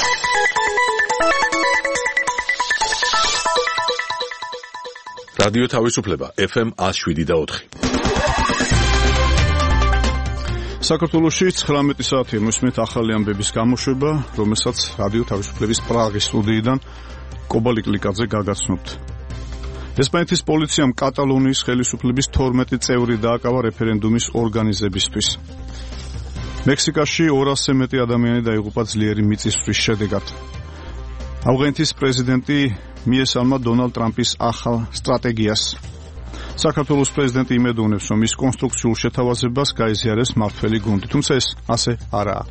რადიო თავისუფლება FM 107.4. საქართველოში 19 საათი მოსმით ახალი ამბების გამოშვება, რომელსაც რადიო თავისუფლების პრაღის სტუდიიდან კობალი კლიკაძე გაგაცნობთ. ესპანეთის პოლიციამ კატალონიის ხელისუფლების 12 წევრი დააკავა რეფერენდუმის ორგანიზებისთვის. მექსიკაში 200-ზე მეტი ადამიანი დაიღუპა ძლიერი მიწისძვრის შედეგად. ავღანეთის პრეზიდენტი მიესალმა დონალდ ტრამპის ახალ სტრატეგიას. საქართველოს პრეზიდენტი იმედოვნებს, რომ ის კონსტრუქციულ შეთავაზებას გაიზიარებს მმართველი გუნდი, თუმცა ეს ასე არაა.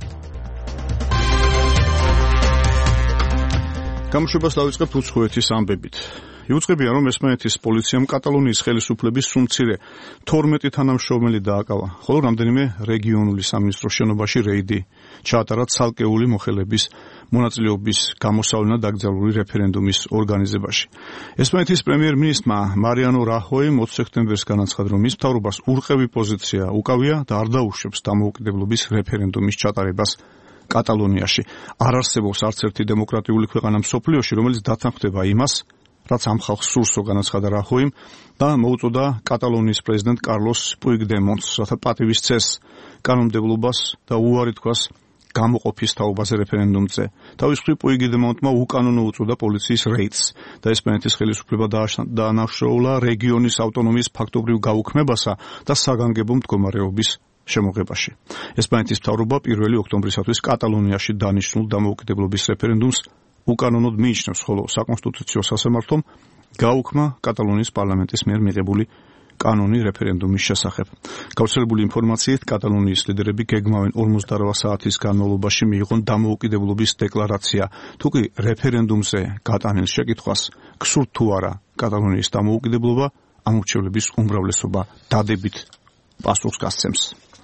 გამოშვებას დავიწყებთ უცხოეთის ამბებით. იუწყებია, რომ ესპანეთის პოლიციამ კატალონიის ხელისუფლების სულ მცირე 12 თანამშრომელი დააკავა, ხოლო რამდენიმე რეგიონული სამინისტროს შენობაში რეიდი ჩაატარა ცალკეული მოხელეების მონაწილეობის გამოსავლენად დაკრძალული რეფერენდუმის ორგანიზებაში. ესპანეთის პრემიერ-მინისტრმა მარიანო რაჰოიმ 20 სექტემბერს განაცხადა, რომ მის მთავრობას ურყევი პოზიცია უკავია და არ დაუშვებს დამოუკიდებლობის რეფერენდუმის ჩატარებას კატალონიაში. არ არსებობს არც ერთი დემოკრატიული ქვეყანა მსოფლიოში, რომელიც დათანხმდება იმას, რაც ამ ხალხს სურსო, განაცხადა რაჰოიმ და მოუწოდა კატალონიის პრეზიდენტ კარლოს პუიგდემონტს, რათა პატივის წესს, კანონმდებლობას და უარი თქვას გამოყოფის თაობაზე რეფერენდუმზე. თავის მხრივ პუიგდემონტმა უკანონო უწოდა პოლიციის რეიდს და ესპანეთის ხელისუფლება დაანახშოულა რეგიონის ავტონომიის ფაქტობრივ გაუქმებასა და საგანგებო მდგომარეობის შემოღებაში. ესპანეთის მთავრობა 1 ოქტომბრისათვის კატალონიაში დანიშნულ დამოუკიდებლობის რეფერენდუმს უკანონოდ მიიჩნევს, ხოლო საკონსტიტუციო სასამართლომ გაუქმა კატალონიის პარლამენტის მიერ მიღებული კანონი რეფერენდუმის შესახებ. გავრცელებული ინფორმაციით, კატალონიის ლიდერები გეგმავენ 48 საათის განმავლობაში მიიღონ დამოუკიდებლობის დეკლარაცია. თუკი რეფერენდუმზე გატანილ შეკითხვას გსურთ თუ არა კატალონიის დამოუკიდებლობა, ამორჩევლების უმრავლესობა დადებით პასუხს გასცემს.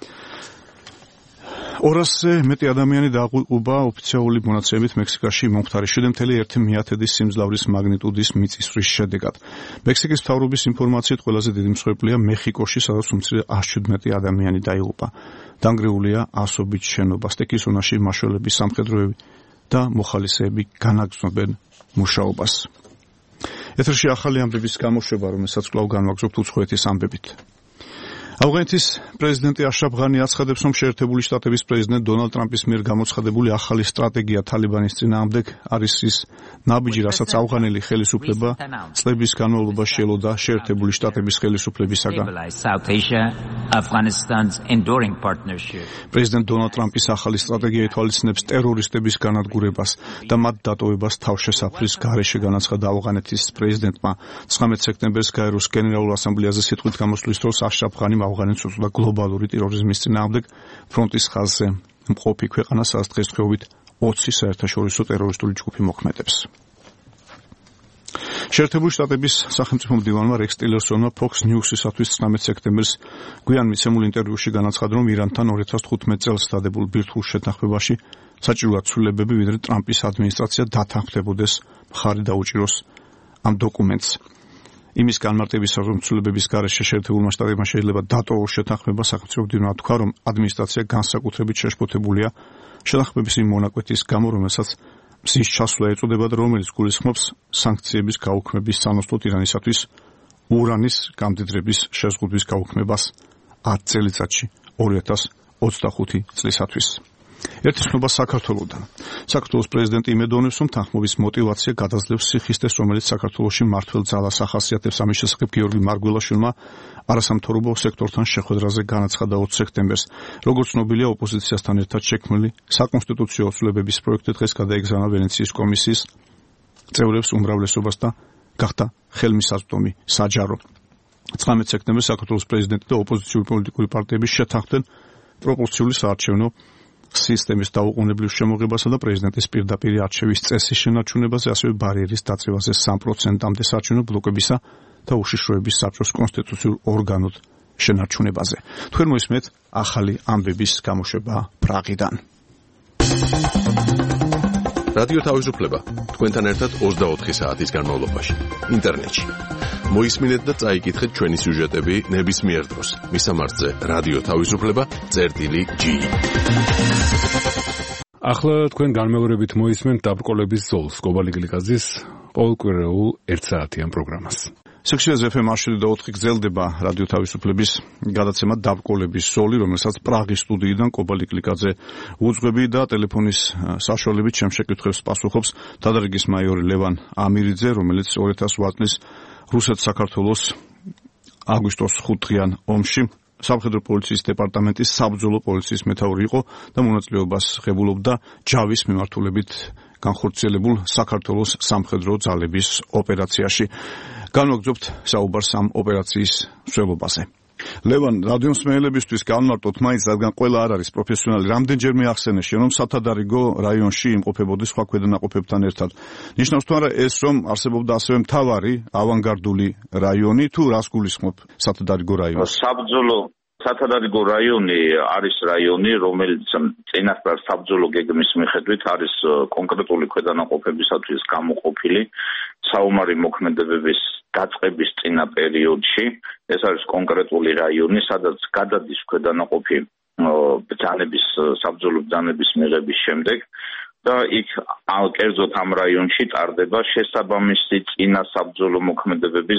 200-ზე მეტი ადამიანი დაიღუპა ოფიციალური მონაცემებით მექსიკაში მომხდარი 7.1 სიმძლავრის მაგნიტუდის მიწისძვრის შედეგად. მექსიკის მთავრობის ინფორმაციით ყველაზე დიდი მსხვერპლია მეხიკოში, სადაც უმცირე 117 ადამიანი დაიღუპა. დანგრეულია ასობით შენობა. სტექის ზონაში მაშველების სამხედროები და მოხალისეები განაგრძობენ მუშაობას. ეთერში ახალი ამბების გამოშვება, რომელსაც კვლავ განვაგრძობთ უცხოეთის ამბებით. ავღანეთის პრეზიდენტი აშრაფ ღანი აცხადებს, რომ შეერთებული შტატების პრეზიდენტ დონალდ ტრამპის მიერ გამოცხადებული ახალი სტრატეგია თალიბანის წინააღმდეგ არის ის ნაბიჯი, რასაც ავღანელი ხელისუფლება წლების განმავლობაში ელოდა შეერთებული შტატების ხელისუფლებისაგან. პრეზიდენტ დონალდ ტრამპის ახალი სტრატეგია ითვალისწინებს ტერორისტების განადგურებას და მათ დატოვებას თავშესაფრის გარეშე, განაცხადა ავღანეთის პრეზიდენტმა 19 სექტემბერს გაეროს გენერალურ ასამბლეაზე სიტყვით გამოსვლის დროს აშრაფ ღანიმ ავღანეთს უწოდა გლობალური ტერორიზმის წინააღმდეგ ფრონტის ხაზზე მყოფი ქვეყანა, სადაც დღესდღეობით 20 საერთაშორისო ტერორისტული ჯგუფი მოქმედებს. შეერთებული შტატების სახელმწიფო მდივანმა რექს ტილერსონმა Fox News-ისათვის 19 სექტემბერს გვიან მიცემულ ინტერვიუში განაცხადა, რომ ირანთან 2015 წელს დადებულ ბირთვულ შეთანხმებაში საჭიროა ცვლილებები, ვიდრე ტრამპის ადმინისტრაცია დათანხმდებოდეს მხარი დაუჭიროს ამ დოკუმენტს. იმის განმარტებისა, რომ ცვლილებების გარეშე შეერთებულმა შტატებმა შეიძლება დატოვოს შეთანხმება, სახელმწიფო მდივანმა თქვა, რომ ადმინისტრაცია განსაკუთრებით შეშფოთებულია შეთანხმების იმ მონაკვეთის გამო, რომელსაც მზის ჩასვლა ეწოდება და რომელიც გულისხმობს სანქციების გაუქმების სანაცვლოდ ირანისათვის ურანის გამდიდრების შეზღუდვის გაუქმებას 10 წელიწადში 2025 წლისათვის. ერთი ცნობა საქართველოდან. საქართველოს პრეზიდენტი იმედოვნებს, რომ თანხმობის მოტივაცია გადაძლევს სიხისტეს, რომელიც საქართველოში მმართველ ძალას ახასიათებს. ამის შესახებ გიორგი მარგველაშვილმა არასამთავრობო სექტორთან შეხვედრაზე განაცხადა 20 სექტემბერს. როგორც ცნობილია, ოპოზიციასთან ერთად შექმნილი საკონსტიტუციო ცვლილებების პროექტი დღეს გადაეგზავნა ვენეციის კომისიის წევრებს უმრავლესობას და გახდა ხელმისაწვდომი საჯარო. 19 სექტემბერს საქართველოს პრეზიდენტი და ოპოზიციური პოლიტიკური პარტიები შეთანხმდნენ პროპორციული საარჩევნო სისტემის დაუყოვნებლივ შემოღებასა და პრეზიდენტის პირდაპირ არჩევის წესის შენარჩუნებაზე, ასევე ბარიერის დაწევაზე 3%-მდე საარჩევნო ბლოკებისა და უშიშროების საბჭოს კონსტიტუციურ ორგანოდ შენარჩუნებაზე. თქვენ მოისმენთ ახალი ამბების გამოშვება პრაღიდან. რადიო თავისუფლება თქვენთან ერთად 24 საათის განმავლობაში ინტერნეტში. მოისმინეთ და წაიკითხეთ ჩვენი სიუჟეტები ნებისმიერ დროს. მისამართზე რადიო თავისუფლება წერტილი G. ახლა თქვენ განმეორებით მოისმენთ დაბრკოლების ზოლს კობალიკლიკაძის ყოველკვირეულ 1 საათიან პროგრამას. Seksiyaz FM 104 გრძელდება რადიო თავისუფლების გადაცემა დაბრკოლების ზოლი, რომელსაც პრაღის სტუდიიდან კობალიკლიკაძე უძღვები და ტელეფონის საშუალებით ჩემ შეკითხვებს პასუხობს დადარიგის მაიორი ლევან ამირიძე, რომელიც 2008 წლის რუსეთ-საქართველოს აგვისტოს 5 დღიან ომში სამხედრო პოლიციის დეპარტამენტის საბრძოლო პოლიციის მეთაური იყო და მონაწილეობას ღებულობდა ჯავის მიმართულებით განხორციელებულ საქართველოს სამხედრო ძალების ოპერაციაში. განვაგრძობთ საუბარს ამ ოპერაციის მსვლელობაზე. ლევან, რადიომსმენელებისთვის განმარტოთ მაინც, რადგან ყველა არ არის პროფესიონალი, რამდენჯერმე ახსენე, რომ სათადარიგო რაიონში იმყოფებოდი სხვა ქვედანაყოფებთან ერთად. ნიშნავს თუ არა ეს, რომ არსებობდა ასევე მთავარი ავანგარდული რაიონი, თუ რას გულისხმობ სათადარიგო რაიონი? სათადარიგო რაიონი არის რაიონი, რომელიც წინასწარ საბრძოლო გეგმის მიხედვით არის კონკრეტული ქვედანაყოფებისათვის გამოყოფილი საომარი მოქმედებების დაწყების წინა პერიოდში. ეს არის კონკრეტული რაიონი, სადაც გადადის ქვედანაყოფი ბრძანების საბრძოლო ბრძანების მიღების შემდეგ და იქ კერძოდ ამ რაიონში ტარდება შესაბამისი წინა საბრძოლო მოქმედებების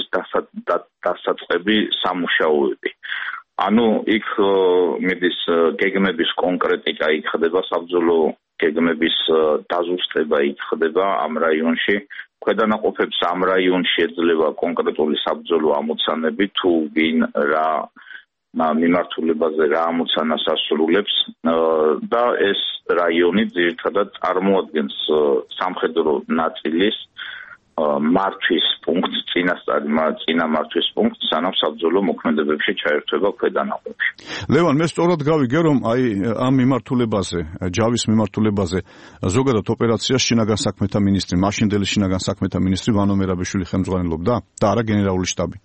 დასაწყები სამუშაოები. ანუ იქ მიდის გეგმების კონკრეტიკა, იქ ხდება საბრძოლო გეგმების დაზუსტება, იქ ხდება ამ რაიონში. ქვედანაყოფებს ამ რაიონში ეძლევა კონკრეტული საბრძოლო ამოცანები, თუ ვინ რა მიმართულებაზე რა ამოცანას ასრულებს და ეს რაიონი ძირითადად წარმოადგენს სამხედრო ნაწილის მართვის პუნქტს, წინა მართვის პუნქტს, სანამ საბრძოლო მოქმედებებში ჩაერთვება ქვედანაყოფი. ლევან, მე სწორად გავიგე, რომ ამ მიმართულებაზე, ჯავის მიმართულებაზე ზოგადად ოპერაციას შინაგან საქმეთა მინისტრი, მაშინდელი შინაგან საქმეთა მინისტრი ვანო მერაბიშვილი ხელმძღვანელობდა და არა გენერალური შტაბი.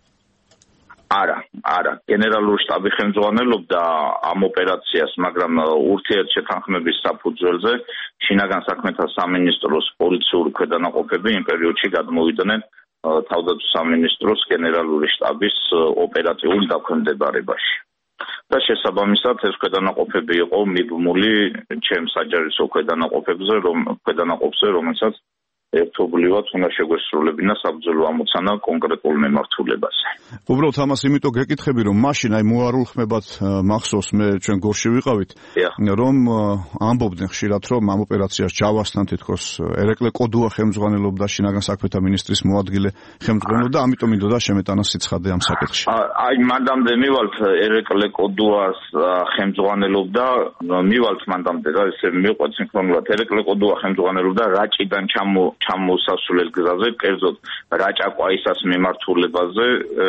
არა, გენერალური შტაბი ხელმძღვანელობდა ამ ოპერაციას, მაგრამ ურთიერთშეთანხმების საფუძველზე შინაგან საქმეთა სამინისტროს პოლიციური ქვედანაყოფები იმ პერიოდში გადმოვიდნენ თავდაცვის სამინისტროს გენერალური შტაბის ოპერატიულ დაქვემდებარებაში. და შესაბამისად ეს ქვედანაყოფები იყო მიბმული ჩემ საჯარისო ქვედანაყოფზე, რომელსაც ერთობლივად უნდა შეგვესრულებინა საბრძოლო ამოცანა კონკრეტულ მიმართულებაზე. უბრალოდ ამას იმიტომ გეკითხები, რომ მაშინ მოარულ ხმებად მახსოვს, მე ჩვენ გორში ვიყავით, რომ ამბობდნენ ხშირად, რომ ამ ოპერაციას ჯავასთან თითქოს ერეკლე კოდუა ხელმძღვანელობდა, შინაგან საქმეთა მინისტრის მოადგილე ხელმძღვანელობდა, ამიტომ მინდოდა შემეტანა სიცხადე ამ საკითხში. მანდამდე მივალთ ერეკლე კოდუას ხელმძღვანელობდა, მივალთ მანდამდე და ესე მიყვეთ სინქრონულად ერეკლე კოდუა ხელმძღვანელობდა რაჭიდან ჩამოსასვლელ გზაზე, კერძოდ რაჭა-ყვაისას მიმართულებაზე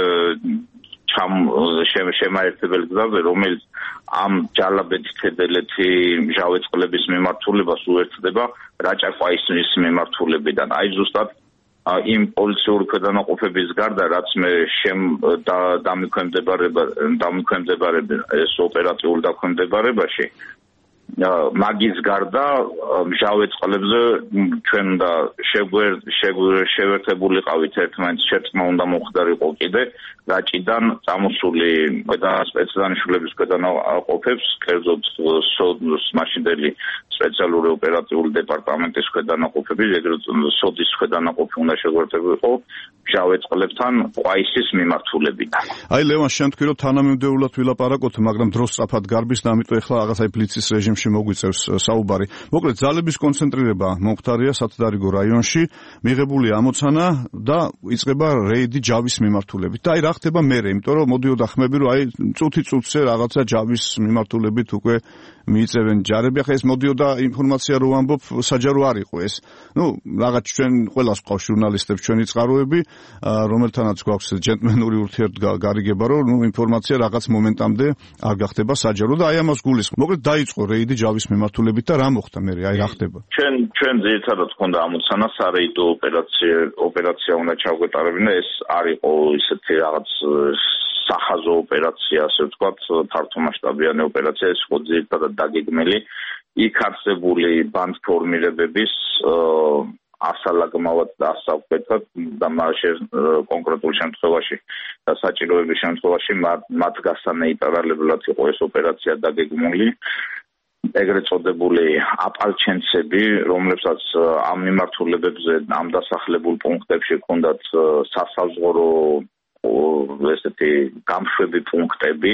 შემაერთებელ გზაზე, რომელიც ამ ჯალაბეთ-თედელეთი მჟავეწყლების მიმართულებას უერთდება რაჭა-ყვაისის მიმართულებიდან. აი ზუსტად იმ პოლიციური ქვედანაყოფების გარდა, რაც მე დამიქვემდებარება ეს ოპერატიულ დაქვემდებარებაში, მაგის გარდა მჟავეწყლებზე ჩვენ და შევერთებულიყავით ერთმანეთს შერწყმა უნდა მოხდარიყო კიდე რაჭიდან წამოსული სპეცდანიშვილების ქვედანაყოფებს, კერძოდ სოდოს მაშინდელი სპეციალური ოპერატიული დეპარტამენტის ქვედანაყოფები, ეგრეთ სოდის ქვედანაყოფი უნდა შეგვერთებულიყო მჟავეწყლებთან ყვაისის მიმართულებიდან. აი ლევან, შენ თქვი რომ თანამიმდევრულად ვილაპარაკოთ, მაგრამ დრო სწრაფად გარბის და ამიტომ ეხლა რაღაცა ბლიცის რეჟიმში მოგვიწევს საუბარი. მოკლედ ძალების კონცენტრირება მომხდარია სათადარიგო რაიონში, მიღებული ამოცანა და იწყება რეიდი ჯავის მიმართულებით. და აი რა ხდება მერე, იმიტომ რომ მოდიოდა ხმები, რომ აი წუთი-წუთზე რაღაცა ჯავის მიმართულებით უკვე მიიწევენ ჯარები. ახლა ეს მოდიოდა ინფორმაცია რომ ამბობ საჯარო არ იყო ეს. რაღაც ჩვენ ყველას ყავს ჟურნალისტებს ჩვენი წყაროები, რომელთანაც გვაქვს ჯენტლმენური ურთიერთგარიგება, რომ ინფორმაცია რაღაც მომენტამდე არ გახდება საჯარო და აი ამას გულისხმობ. მოკლედ დაიწყო რეიდი ჯავის მიმართულებით და რა მოხდა მერე, აი რა ხდება? ჩვენ ძირითადად ჰქონდა ამოცანა სარეიდო ოპერაცია უნდა ჩავგვეტარებინა, ეს არ იყო ისეთი რაღაც სახაზო ოპერაცია, ასე ვთქვათ, ფართომასშტაბიანი ოპერაცია, ეს იყო ძირითადად დაგეგმილი იქ არსებული ბანდფორმირებების ასალაგმავად და ასავკვეთად და კონკრეტულ შემთხვევაში და საჭიროების შემთხვევაში მათ გასანეიტრალებლად იყო ეს ოპერაცია დაგეგმული. ეგრეთ წოდებული აპალჩენცები, რომლებსაც ამ მიმართულებებზე ამ დასახლებულ პუნქტებში ჰქონდათ სასაზღვრო ესეთი გამშვები პუნქტები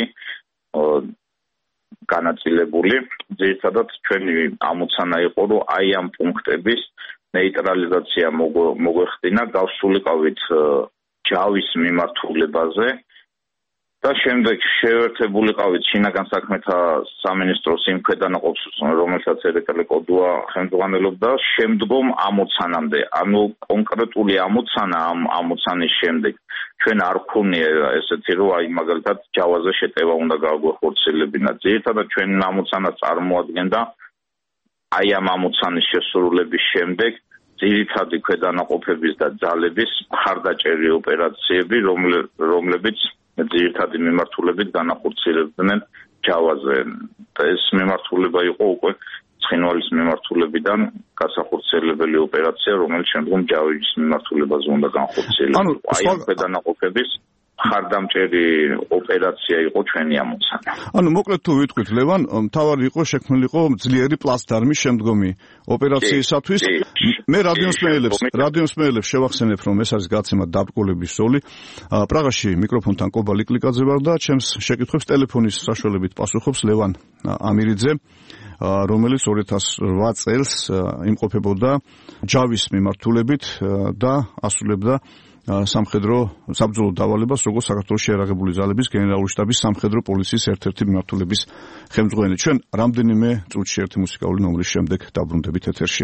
განაწილებული. ძირითადად ჩვენი ამოცანა იყო, რომ აი ამ პუნქტების ნეიტრალიზაცია მოგვეხდინა, გავსულიყავით ჯავის მიმართულებაზე და შემდეგ შევერთებულიყავით შინაგან საქმეთა სამინისტროს იმ ქვედანაყოფს, რომელსაც ერეტელე კოდუა ხელმძღვანელობდა, შემდგომ ამოცანამდე, ანუ კონკრეტული ამოცანა ამ ამოცანის შემდეგ ჩვენ არ ვქონია ესეთი, რომ აი მაგალითად ჯავაზე შეტევა უნდა გაგვეხორციელებინა. ძირითადად ჩვენი ამოცანა წარმოადგენდა აი ამ ამოცანის შესრულების შემდეგ ძირითადი ქვედანაყოფების და ძალების მხარდაჭერი ოპერაციები, რომლებიც ძირითადი მიმართულებით განახორციელებდნენ ჯავაზე. ეს მიმართულება იყო უკვე ცხინვალის მიმართულებიდან გასახორციელებელი ოპერაცია, რომელიც შემდგომ ჯავის მიმართულებაზე უნდა განხორციელებულიყო. აი ამ ქვედანაყოფების მხარდამჭერი ოპერაცია იყო ჩვენი ამოცანა. ანუ მოკლედ თუ ვიტყვით ლევან, მთავარი იყო შექმნილიყო ძლიერი პლაცდარმი შემდგომი ოპერაციისათვის. მე რადიოსმეელებს შევახსენებ, რომ ეს არის გაცემა დაბრკოლების ზოლი. პრაღაში მიკროფონთან კობა ლიკლიკაძე ვარ და ჩემს შეკითხვებს ტელეფონის საშუალებით პასუხობს ლევან ამირიძე, რომელიც 2008 წელს იმყოფებოდა ჯავის მიმართულებით და ასრულებდა სამხედრო საბრძოლო დავალებას, როგორც საქართველოს შეიარაღებული ძალების გენერალური შტაბის სამხედრო პოლიციის ერთ-ერთი მიმართულების ხელმძღვანელი. ჩვენ რამდენიმე წუთში ერთი მუსიკალური ნომრის შემდეგ დაბრუნდებით ეთერში.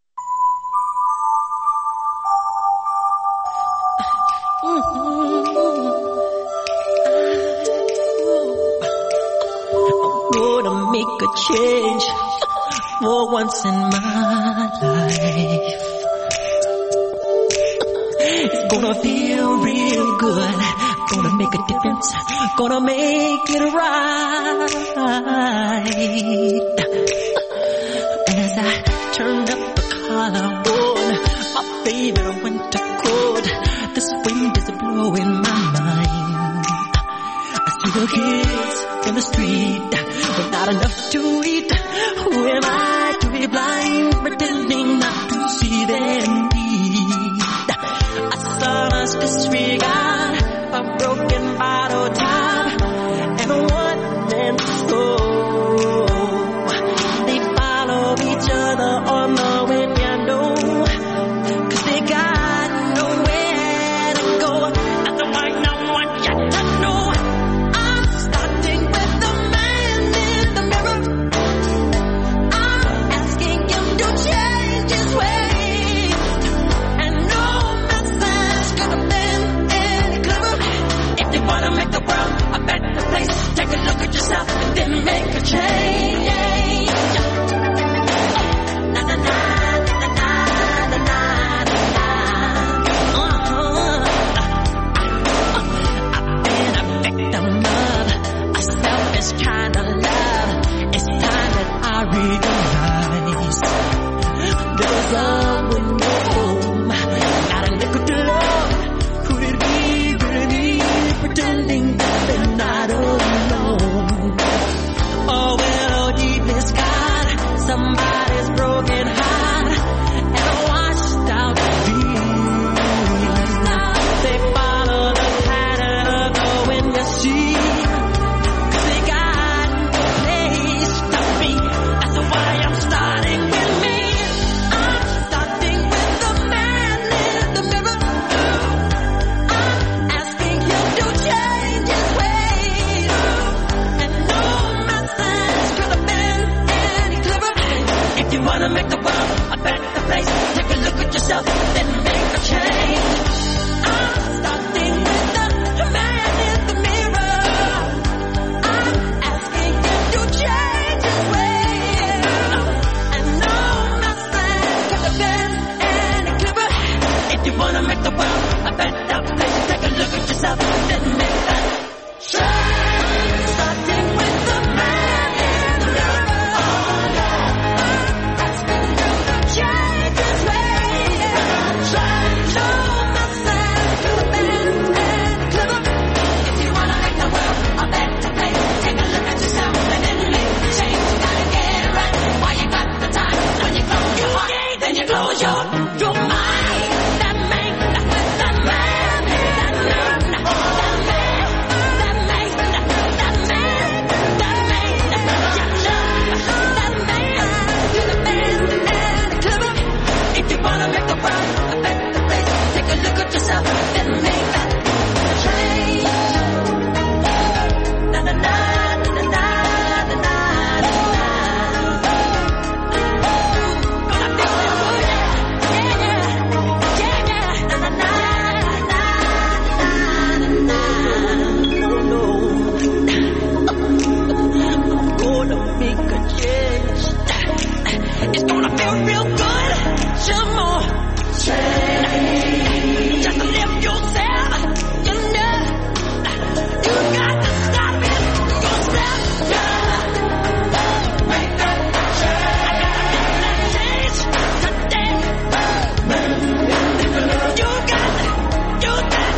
Make a change for once in my life. It's gonna feel real good. Gonna make a difference. Gonna make it right. As I turned up the collar on my favorite winter coat, this wind is blowing my mind. I see the kids in the street with not enough to eat. Who am I to be blind, pretending not to see their need? A son's disregard, a broken bottle top, and a one-man show. They follow each other on the window, 'cause they got nowhere to go. That's why no one yet to know. I'm starting with the man in the mirror. I'm asking him to change his ways, and no message could have been any clearer. If you wanna make the world a better place, take a look at yourself and then make a change. Na na na na na na na na. I've been a victim of a selfish kind of love. It's time that I realize there's love with no home. Not a nickel to love. Could it be really pretending that they're not alone? Oh well, deep is God, somebody's broken heart and a washed out feet. They follow the pattern of the wind you see, 'cause they got no place to be. That's why I'm starting with me. I'm starting with the man in the mirror. I'm asking him to change his ways, and no message could have been any clearer. If you wanna make the world a better place, take a look at yourself, then make a change. I'm starting with the man in the mirror. I'm asking him to change his ways, and no message could have been any clearer. If you wanna make the world a better place, take a look at yourself, then make that change. Starting with the man in the mirror. I'm asking him to change his ways, change. feel real good. Some more. Just to live yourself. You know, you got to stop it yourself. Make that change. I gotta make that change today. You got to make yourself.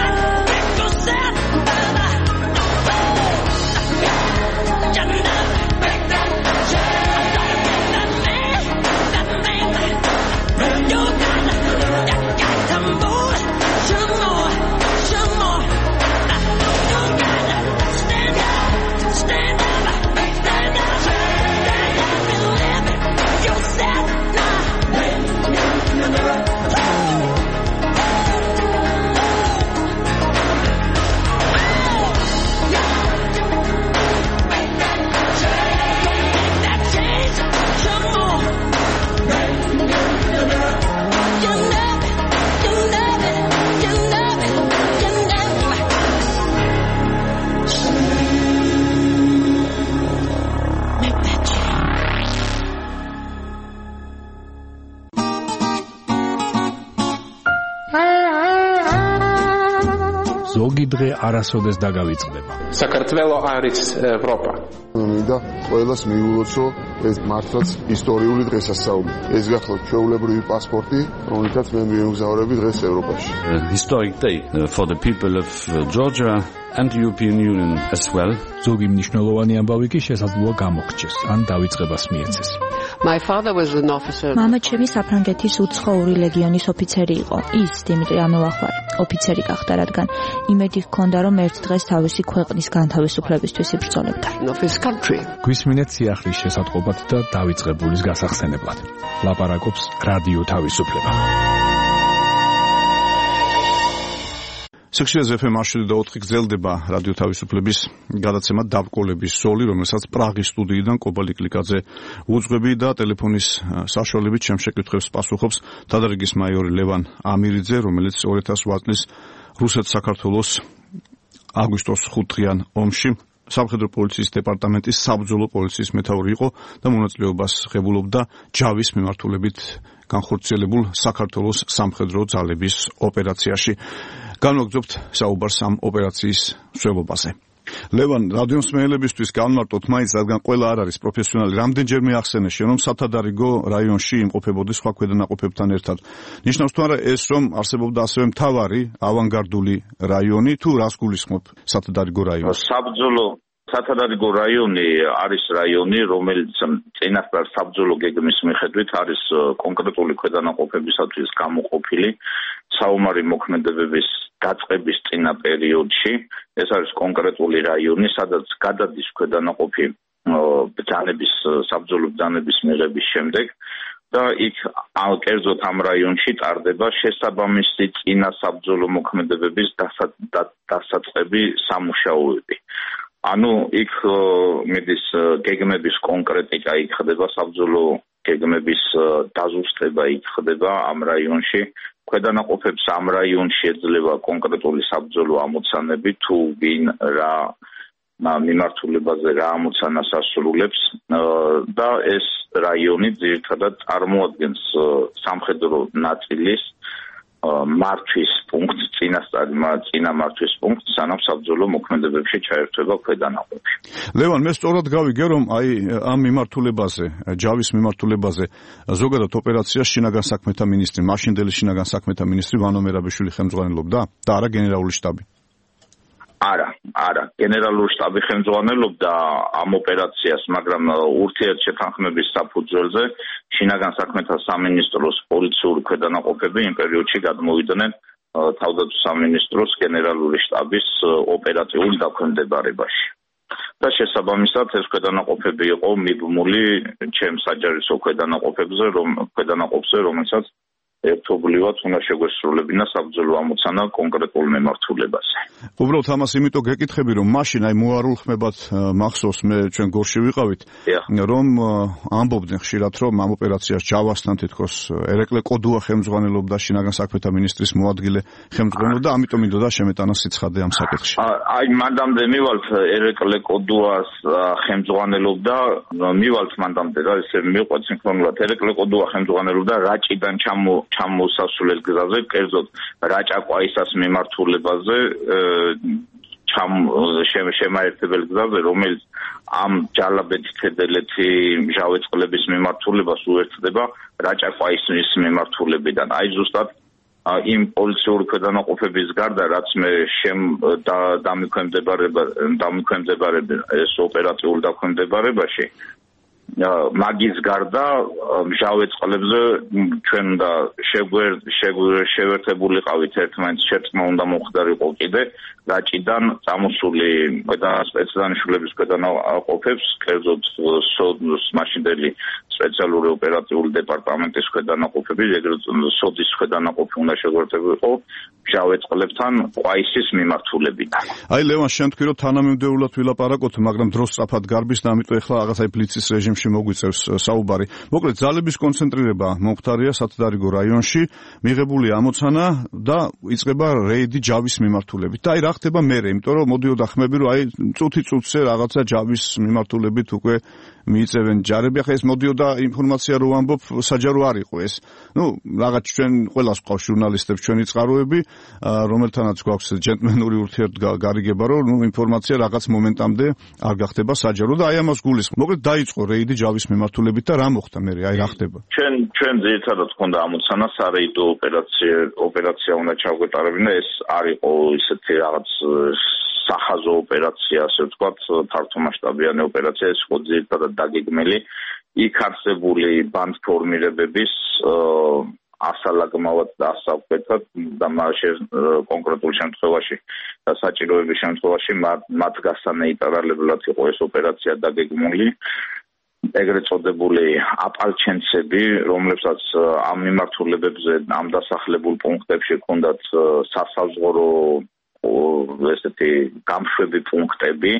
ზოგი დღე არასოდეს დაგავიწყდება. საქართველო არის ევროპა. მინდა ყველას მიულოცო ეს მართლაც ისტორიული დღესასწაული. ეს გახლავთ ჩვეულებრივი პასპორტი, რომელთაც მე მიემგზავრები დღეს ევროპაში. Historic day for the people of Georgia and the European Union as well. ზოგი მნიშვნელოვანი ამბავი კი შესაძლოა გამოხჩეს, ან დავიწყებას მიეცეს. My father was an officer. მამა ჩემი საფრანგეთის უცხოური ლეგიონის ოფიცერი იყო. ის დიმიტრი ამოვახვარი ოფიცერი გახდა, რადგან იმედი ჰქონდა, რომ ერთ დღეს თავისი ქვეყნის განთავისუფლებისთვის იბრძოლებდა. გვისმინეთ სიახლის შესატყობად და დავიწყებულის გასახსენებლად. ლაპარაკობს რადიო თავისუფლება. სექციაზე FM 104 გრძელდება რადიო თავისუფლების გადაცემა დაბრკოლების ზოლი, რომელსაც პრაღის სტუდიიდან კობა ლიკლიკაძე უძღვები და ტელეფონის საშუალებით ჩემ შეკითხვებს პასუხობს დადარიგის მაიორი ლევან ამირიძე, რომელიც 2008 წლის რუსეთ-საქართველოს აგვისტოს 5 დღიან ომში სამხედრო პოლიციის დეპარტამენტის საბრძოლო პოლიციის მეთაური იყო და მონაწილეობას ღებულობდა ჯავის მიმართულებით განხორციელებულ საქართველოს სამხედრო ძალების ოპერაციაში. განვაგრძობთ საუბარს ამ ოპერაციის მსვლელობაზე. ლევან, რადიო მსმენელებისთვის განმარტოთ მაინც, რადგან ყველა არ არის პროფესიონალი, რამდენჯერმე ახსენე შენ, რომ სათადარიგო რაიონში იმყოფებოდი სხვა ქვედანაყოფებთან ერთად. ნიშნავს თუ არა ეს, რომ არსებობდა ასევე მთავარი ავანგარდული რაიონი, თუ რას გულისხმობ სათადარიგო რაიონი? სათადარიგო რაიონი არის რაიონი, რომელიც წინასწარ საბრძოლო გეგმის მიხედვით არის კონკრეტული ქვედანაყოფებისათვის გამოყოფილი საომარი მოქმედებების დაწყების წინა პერიოდში. ეს არის კონკრეტული რაიონი, სადაც გადადის ქვედანაყოფი ბრძანების საბრძოლო ბრძანების მიღების შემდეგ და იქ კერძოდ ამ რაიონში ტარდება შესაბამისი წინა საბრძოლო მოქმედებების დასაწყები სამუშაოები. ანუ იქ მიდის გეგმების კონკრეტიკა, იქ ხდება საბრძოლო გეგმების დაზუსტება, იქ ხდება ამ რაიონში. ქვედანაყოფებს ამ რაიონში ეძლევა კონკრეტული საბრძოლო ამოცანები, თუ ვინ რა მიმართულებაზე რა ამოცანას ასრულებს და ეს რაიონი ძირითადად წარმოადგენს სამხედრო ნაწილის მართვის პუნქტს, წინა მართვის პუნქტს, სანამ საბრძოლო მოქმედებებში ჩაერთვება ქვედანაყოფი. ლევან, მე სწორად გავიგე, რომ ამ მიმართულებაზე, ჯავის მიმართულებაზე ზოგადად ოპერაციას შინაგან საქმეთა მინისტრი, მაშინდელი შინაგან საქმეთა მინისტრი ვანო მერაბიშვილი ხელმძღვანელობდა და არა გენერალური შტაბი. არა, გენერალური შტაბი ხელმძღვანელობდა ამ ოპერაციას, მაგრამ ურთიერთშეთანხმების საფუძველზე შინაგან საქმეთა სამინისტროს პოლიციური ქვედანაყოფები იმ პერიოდში გადმოვიდნენ თავდაცვის სამინისტროს გენერალური შტაბის ოპერატიულ დაქვემდებარებაში. და შესაბამისად ეს ქვედანაყოფები იყო მიბმული ჩემ საჯარისო ქვედანაყოფებზე, რომელსაც ერთობლივად უნდა შეგვესრულებინა საბრძოლო ამოცანა კონკრეტულ მიმართულებაზე. უბრალოდ ამას იმიტომ გეკითხები, რომ მაშინ აი მოარულ ხმებად მახსოვს, მე ჩვენ გორში ვიყავით, რომ ამბობდნენ ხშირად, რომ ამ ოპერაციას ჯავასთან თითქოს ერეკლე კოდუა ხელმძღვანელობდა, შინაგან საქმეთა მინისტრის მოადგილე ხელმძღვანელობდა, ამიტომ მინდოდა შემეტანა სიცხადე ამ საკითხში. აი მანდამდე მივალთ ერეკლე კოდუას ხელმძღვანელობდა, მივალთ მანდამდე რა ესე მიყვეთ სინქრონულად ერეკლე კოდუა ხელმძღვანელობდა რაჭიდან ჩამოსასვლელ გზაზე, კერძოდ რაჭა-ყვაისას მიმართულებაზე, შემაერთებელ გზაზე, რომელიც ამ ჯალაბეთ-თედელეთი მჟავე-წყლების მიმართულებას უერთდება რაჭა-ყვაისის მიმართულებიდან. აი ზუსტად იმ პოლიციური ქვედანაყოფების გარდა, რაც მე დამიქვემდებარება ეს ოპერატიულ დაქვემდებარებაში, მაგის გარდა მჟავე წყლებზე ჩვენ უნდა შევერთებულიყავით ერთმანეთს შერწყმა უნდა მოხდარიყო კიდე რაჭიდან წამოსული სპეცდანიშვილების ქვედანაყოფებს, კერძოდ სოდოს მაშინდელი სპეციალური ოპერატიული დეპარტამენტის ქვედანაყოფები, ეგრეთ სოდის ქვედანაყოფი უნდა შეგვერთებულიყო მჟავე წყლებთან ყვაისის მიმართულებიდან. აი ლევან, შენ თქვი რომ თანამიმდევრულად ვილაპარაკოთ, მაგრამ დროს სწრაფად გარბის და ამიტომ ეხლა რაღაცა ბლიცის რეჟიმში მოგვიწევს საუბარი. მოკლედ ძალების კონცენტრირება მომხდარია სათადარიგო რაიონში, მიღებული ამოცანა და იწყება რეიდი ჯავის მიმართულებით. და აი რა ხდება მერე, იმიტომ რომ მოდიოდა ხმები, რომ აი წუთი-წუთზე რაღაცა ჯავის მიმართულებით უკვე მიიწევენ ჯარები. ახლა ეს მოდიოდა ინფორმაცია რომ ამბობ საჯარო არ იყო ეს. რაღაც ჩვენ ყველას ყავს ჟურნალისტებს ჩვენი წყაროები, რომელთანაც გვაქვს ჯენტლმენური ურთიერთგარიგება, რომ ინფორმაცია რაღაც მომენტამდე არ გახდება საჯარო და აი ამას გულისხმობ. მოკლედ დაიწყო რეიდი ჯავის მიმართულებით და რა მოხდა მერე, აი რა ხდება? ჩვენ ძირითადად ჰქონდა ამოცანა სარეიდო ოპერაცია უნდა ჩავგვეტარებინა, ეს არ იყო ისეთი რაღაც სახაზო ოპერაცია, ასე ვთქვათ, ფართომასშტაბიანი ოპერაცია, ეს იყო ძირითადად დაგეგმილი იქ არსებული ბანდფორმირებების ასალაგმავად და ასავკვეთად და კონკრეტულ შემთხვევაში და საჭიროების შემთხვევაში მათ გასანეიტრალებლად იყო ეს ოპერაცია დაგეგმული. ეგრეთ წოდებული აპალჩენცები, რომლებსაც ამ მიმართულებებზე ამ დასახლებულ პუნქტებში ჰქონდათ სასაზღვრო ესეთი გამშვები პუნქტები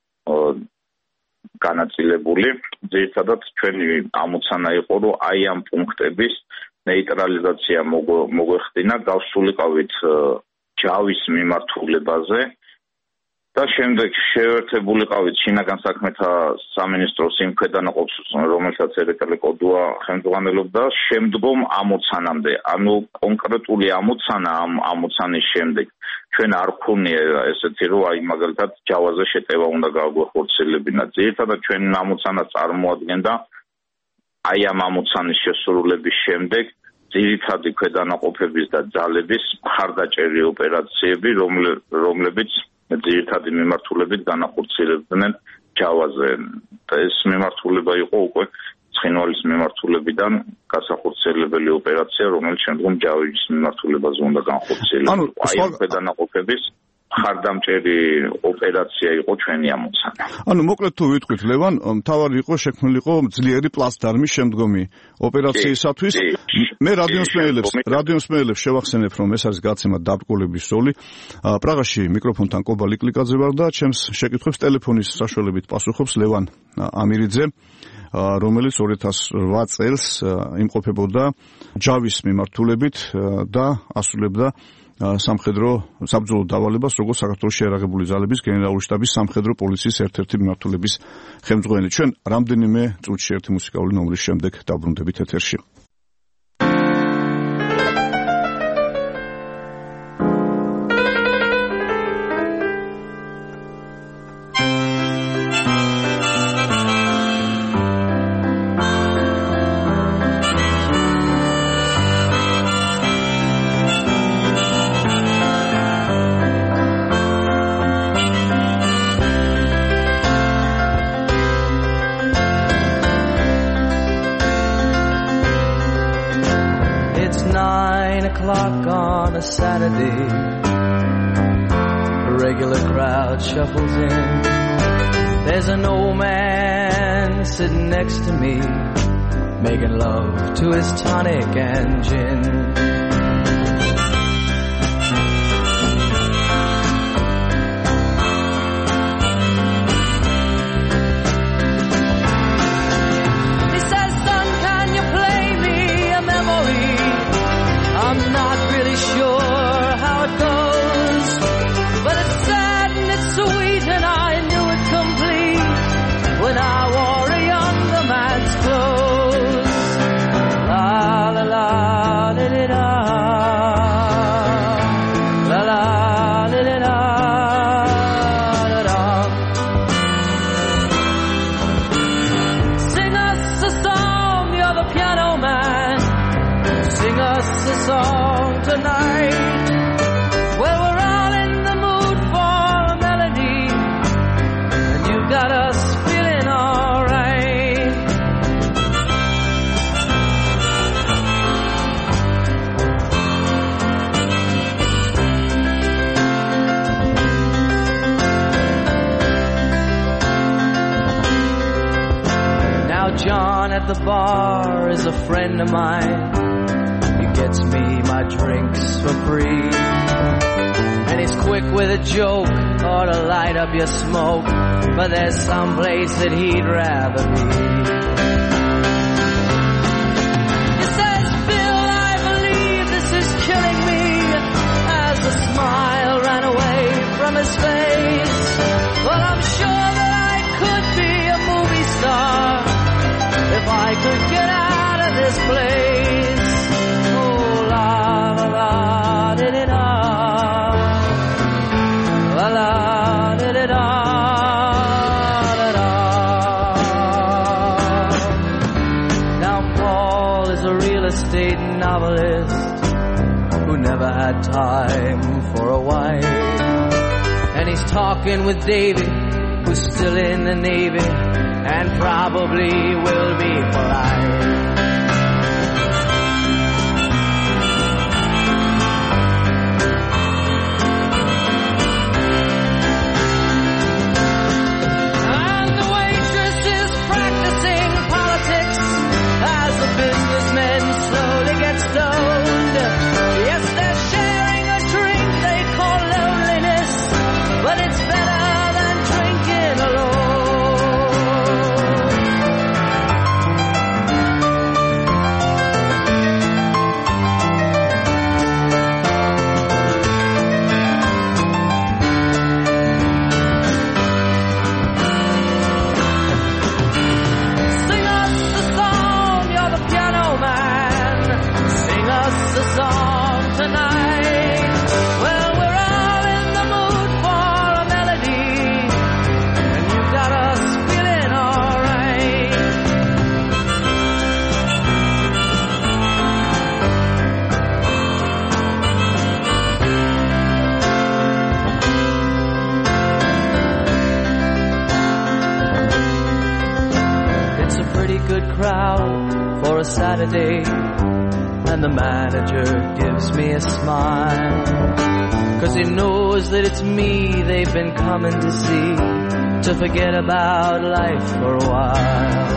განაწილებული. ძირითადად ჩვენი ამოცანა იყო, რომ აი ამ პუნქტების ნეიტრალიზაცია მოგვეხდინა, გავსულიყავით ჯავის მიმართულებაზე და შემდეგ შევერთებულიყავით შინაგან საქმეთა სამინისტროს იმ ქვედანაყოფს, რომელსაც ერეკლე კოდუა ხელმძღვანელობდა, შემდგომ ამოცანამდე, ანუ კონკრეტული ამოცანა ამ ამოცანის შემდეგ ჩვენ არ ვქონია ესეთი, რომ აი მაგალითად ჯავაზე შეტევა უნდა გაგვეხორციელებინა. ძირითადად ჩვენი ამოცანა წარმოადგენდა აი ამ ამოცანის შესრულების შემდეგ ძირითადი ქვედანაყოფების და ძალების მხარდაჭერი ოპერაციები, რომლებიც ძირითადი მიმართულებით განახორციელებდნენ ჯავაზე. და ეს მიმართულება იყო უკვე ცხინვალის მიმართულებიდან გასახორციელებელი ოპერაცია, რომელიც შემდგომ ჯავის მიმართულებაზე უნდა განხორციელებულიყო. აი ამ ქვედანაყოფების მხარდამჭერი ოპერაცია იყო ჩვენი ამოცანა. ანუ მოკლედ თუ ვიტყვით ლევან, მთავარი იყო შექმნილიყო ძლიერი პლაცდარმი შემდგომი ოპერაციისათვის. მე რადიოსმენელებს შევახსენებ, რომ ეს არის გაცემა დაბრკოლების ზოლი. პრაღაში მიკროფონთან კობა ლიკლიკაძე ვარ და ჩემს შეკითხვებს ტელეფონის საშუალებით პასუხობს ლევან ამირიძე, რომელიც 2008 წელს იმყოფებოდა ჯავის მიმართულებით და ასრულებდა სამხედრო საბრძოლო დავალებას, როგორც საქართველოს შეიარაღებული ძალების გენერალური შტაბის სამხედრო პოლიციის ერთ-ერთი მიმართულების ხელმძღვანელი. ჩვენ რამდენიმე წუთში ერთი მუსიკალური ნომრის შემდეგ დაბრუნდებით ეთერში. Saturday, a regular crowd shuffles in. There's an old man sitting next to me. making love to his tonic and gin. I'm not really sure how it goes, but it's sad and it's sweet, and I knew it complete when I wore a younger man's clothes. La la la li li da, la la li li da da da. Sing us a song, you're the piano man. Sing us a song tonight. Well, we're all in the mood for a melody, and you've got us feeling alright. Now John at the bar is a friend of mine. Gets me my drinks for free, and he's quick with a joke or to light up your smoke, but there's some place that he'd rather be. He says, Bill, I believe this is killing me, as a smile ran away from his face. Well, I'm sure that I could be a movie star if I could get out of this place. La la la di di da, la la di di da da da. Now Paul is a real estate novelist who never had time for a wife, and he's talking with David, who's still in the Navy and probably will be for life. Businessmen slowly get stoned. Yes, they're sharing a drink they call loneliness, but it's better than drinking alone. Sing us the song, you're the piano man. Sing us a song tonight. Well, we're all in the mood for a melody, and you've got us feeling alright. It's a pretty good crowd for a Saturday, and the manager gives me a smile, 'cause he knows that it's me they've been coming to see, to forget about life for a while.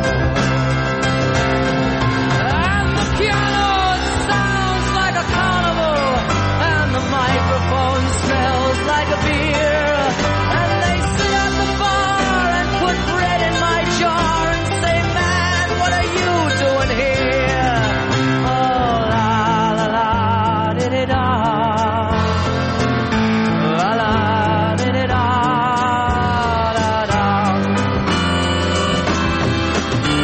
And the piano sounds like a carnival, and the microphone smells like a beer, and they sit at the bar and put bread in my jar and say, man, what are you doing here? Oh, la la la di di da, la la di di da da da.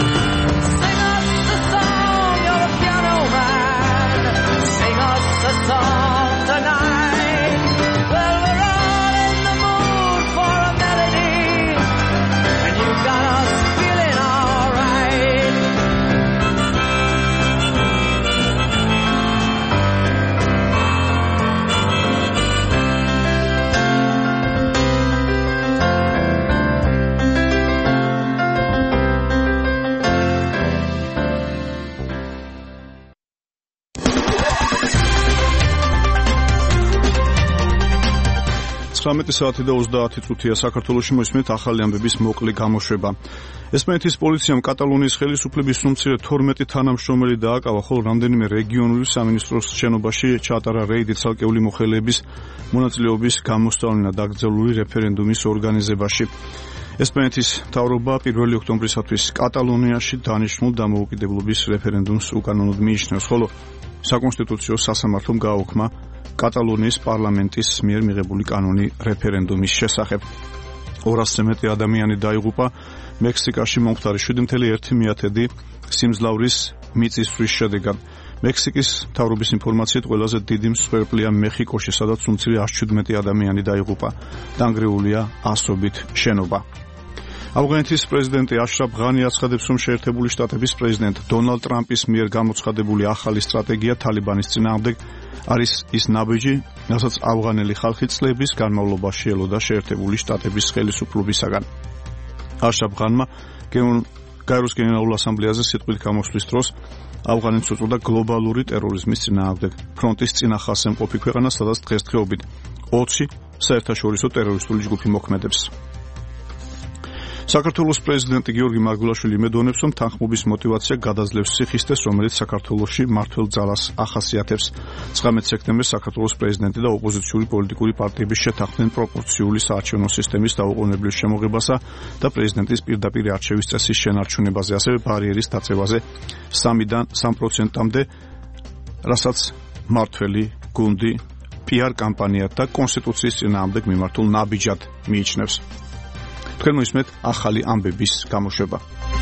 13 საათი და 30 წუთია საქართველოში მოისმენთ ახალი ამბების მოკლე გამოშვება. ესპანეთის პოლიციამ კატალონიის ხელისუფლების უმცირე 12 თანამშრომელი დააკავა, ხოლო რამდენიმე რეგიონული სამინისტროს შენობაში ჩაატარა რეიდი ცალკეული მოხელეების მონაწილეობის გამოსწავლნა დაკრძალული რეფერენდუმის ორგანიზებაში. ესპანეთის მთავრობა 1 ოქტომბრისათვის კატალონიაში დანიშნულ დამოუკიდებლობის რეფერენდუმს უკანონოდ მიიჩნევს, ხოლო საკონსტიტუციო სასამართლომ გააუქმა კატალონიის პარლამენტის მიერ მიღებული კანონი რეფერენდუმის შესახებ. 200-ზე მეტი ადამიანი დაიღუპა მექსიკაში მომხდარი 7.1 სიმძლავრის მიწისძვრის შედეგად. მექსიკის მთავრობის ინფორმაციით ყველაზე დიდი მსხვერპლია მეხიკოში, სადაც უმცირე 117 ადამიანი დაიღუპა. დანგრეულია ასობით შენობა. ავღანეთის პრეზიდენტი აშრაფ ღანი აცხადებს, რომ შეერთებული შტატების პრეზიდენტ დონალდ ტრამპის მიერ გამოცხადებული ახალი სტრატეგია თალიბანის წინააღმდეგ არის ის ნაბიჯი, რასაც ავღანელი ხალხი წლების განმავლობაში ელოდა შეერთებული შტატების ხელისუფლებისაგან. აშრაფ ღანმა გაეროს გენერალურ ასამბლეაზე სიტყვით გამოსვლის დროს ავღანეთს უწოდა გლობალური ტერორიზმის წინააღმდეგ ფრონტის წინახასზე მყოფი ქვეყანა, სადაც დღესდღეობით 20 საერთაშორისო ტერორისტული ჯგუფი მოქმედებს. საქართველოს პრეზიდენტი გიორგი მარგველაშვილი იმედოვნებს, რომ თანხმობის მოტივაცია გადაძლევს სიხისტეს, რომელიც საქართველოში მმართველ ძალას ახასიათებს. 19 სექტემბერს საქართველოს პრეზიდენტი და ოპოზიციური პოლიტიკური პარტიები შეთანხმდნენ პროპორციული საარჩევნო სისტემის დაუყოვნებლივ შემოღებასა და პრეზიდენტის პირდაპირ არჩევის წესის შენარჩუნებაზე, ასევე ბარიერის დაწევაზე 3-დან 3%-მდე, რასაც მმართველი გუნდი PR კამპანიად და კონსტიტუციის წინააღმდეგ მიმართულ ნაბიჯად მიიჩნევს. თქვენ მოისმენთ ახალი ამბების გამოშვება.